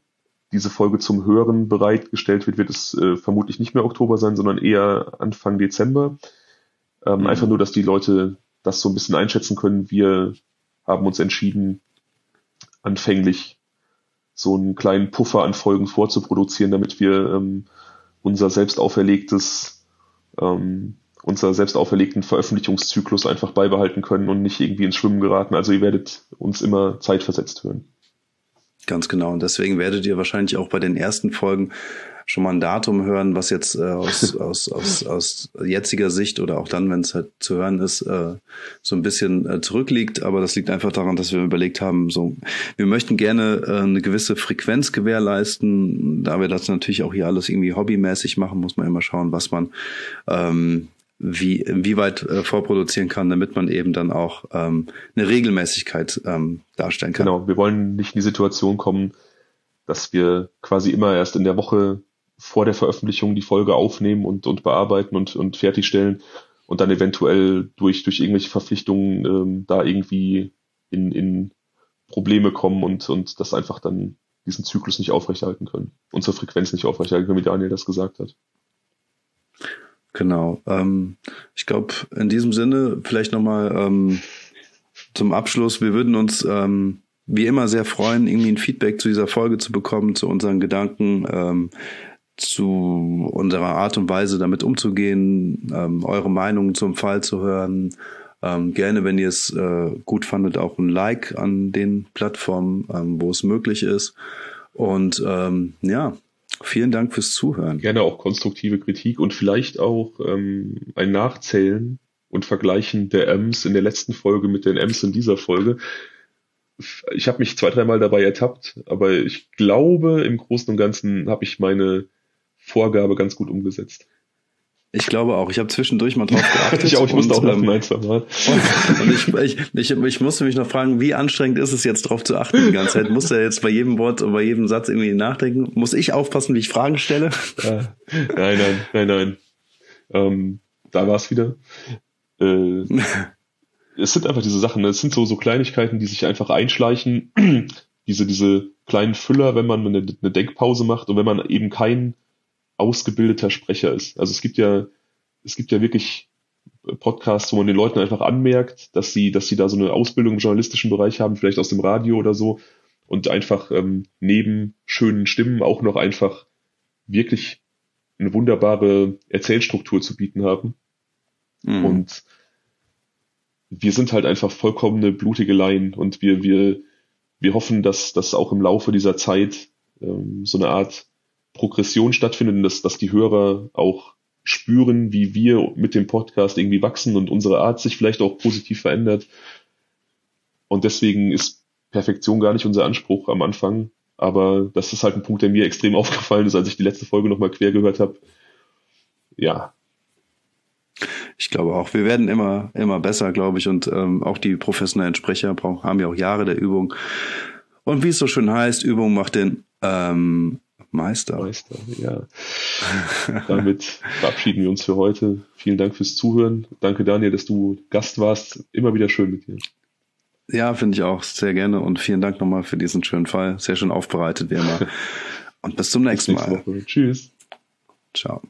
diese Folge zum Hören bereitgestellt wird, wird es äh, vermutlich nicht mehr Oktober sein, sondern eher Anfang Dezember. Ähm, mhm. Einfach nur, dass die Leute das so ein bisschen einschätzen können. Wir haben uns entschieden, anfänglich so einen kleinen Puffer an Folgen vorzuproduzieren, damit wir ähm, unser selbst auferlegtes, ähm, unser selbst auferlegten Veröffentlichungszyklus einfach beibehalten können und nicht irgendwie ins Schwimmen geraten. Also ihr werdet uns immer zeitversetzt hören. Ganz genau. Und deswegen werdet ihr wahrscheinlich auch bei den ersten Folgen schon mal ein Datum hören, was jetzt äh, aus, aus, aus, aus jetziger Sicht oder auch dann, wenn es halt zu hören ist, äh, so ein bisschen äh, zurückliegt. Aber das liegt einfach daran, dass wir überlegt haben, so wir möchten gerne äh, eine gewisse Frequenz gewährleisten. Da wir das natürlich auch hier alles irgendwie hobbymäßig machen, muss man immer schauen, was man ähm, wie wie weit äh, vorproduzieren kann, damit man eben dann auch ähm, eine Regelmäßigkeit ähm, darstellen kann. Genau, wir wollen nicht in die Situation kommen, dass wir quasi immer erst in der Woche vor der Veröffentlichung die Folge aufnehmen und, und bearbeiten und, und fertigstellen und dann eventuell durch, durch irgendwelche Verpflichtungen ähm, da irgendwie in, in Probleme kommen und, und das einfach dann diesen Zyklus nicht aufrechterhalten können, unsere Frequenz nicht aufrechterhalten können, wie Daniel das gesagt hat. Genau. Ähm, ich glaube, in diesem Sinne vielleicht nochmal ähm, zum Abschluss, wir würden uns ähm, wie immer sehr freuen, irgendwie ein Feedback zu dieser Folge zu bekommen, zu unseren Gedanken, ähm, zu unserer Art und Weise damit umzugehen, ähm, eure Meinungen zum Fall zu hören. Ähm, gerne, wenn ihr es äh, gut fandet, auch ein Like an den Plattformen, ähm, wo es möglich ist. Und ähm, ja, vielen Dank fürs Zuhören. Gerne auch konstruktive Kritik und vielleicht auch ähm, ein Nachzählen und Vergleichen der M's in der letzten Folge mit den M's in dieser Folge. Ich habe mich zwei, dreimal dabei ertappt, aber ich glaube, im Großen und Ganzen habe ich meine Vorgabe ganz gut umgesetzt. Ich glaube auch. Ich habe zwischendurch mal drauf geachtet. ich auch, ich musste und, auch noch ähm, ein, zwei Mal. Und ich, ich, ich, ich musste mich noch fragen, wie anstrengend ist es jetzt drauf zu achten die ganze Zeit? Muss er jetzt bei jedem Wort und bei jedem Satz irgendwie nachdenken? Muss ich aufpassen, wie ich Fragen stelle? Äh, nein, nein, nein, nein. Ähm, da war es wieder. Äh, es sind einfach diese Sachen, es sind so, so Kleinigkeiten, die sich einfach einschleichen. diese, diese kleinen Füller, wenn man eine, eine Denkpause macht und wenn man eben kein ausgebildeter Sprecher ist. Also es gibt ja, es gibt ja wirklich Podcasts, wo man den Leuten einfach anmerkt, dass sie, dass sie da so eine Ausbildung im journalistischen Bereich haben, vielleicht aus dem Radio oder so, und einfach ähm, neben schönen Stimmen auch noch einfach wirklich eine wunderbare Erzählstruktur zu bieten haben. Mhm. Und wir sind halt einfach vollkommene blutige Laien und wir, wir, wir hoffen, dass, dass auch im Laufe dieser Zeit ähm, so eine Art Progression stattfindet und dass, dass die Hörer auch spüren, wie wir mit dem Podcast irgendwie wachsen und unsere Art sich vielleicht auch positiv verändert. Und deswegen ist Perfektion gar nicht unser Anspruch am Anfang. Aber das ist halt ein Punkt, der mir extrem aufgefallen ist, als ich die letzte Folge nochmal quer gehört habe. Ja. Ich glaube auch, wir werden immer, immer besser, glaube ich. Und ähm, auch die professionellen Sprecher brauchen, haben ja auch Jahre der Übung. Und wie es so schön heißt, Übung macht den ähm, Meister. Meister, ja. Damit verabschieden wir uns für heute. Vielen Dank fürs Zuhören. Danke, Daniel, dass du Gast warst. Immer wieder schön mit dir. Ja, finde ich auch sehr gerne. Und vielen Dank nochmal für diesen schönen Fall. Sehr schön aufbereitet, wie immer. Und bis zum nächsten Mal. Bis nächste Woche. Tschüss. Ciao.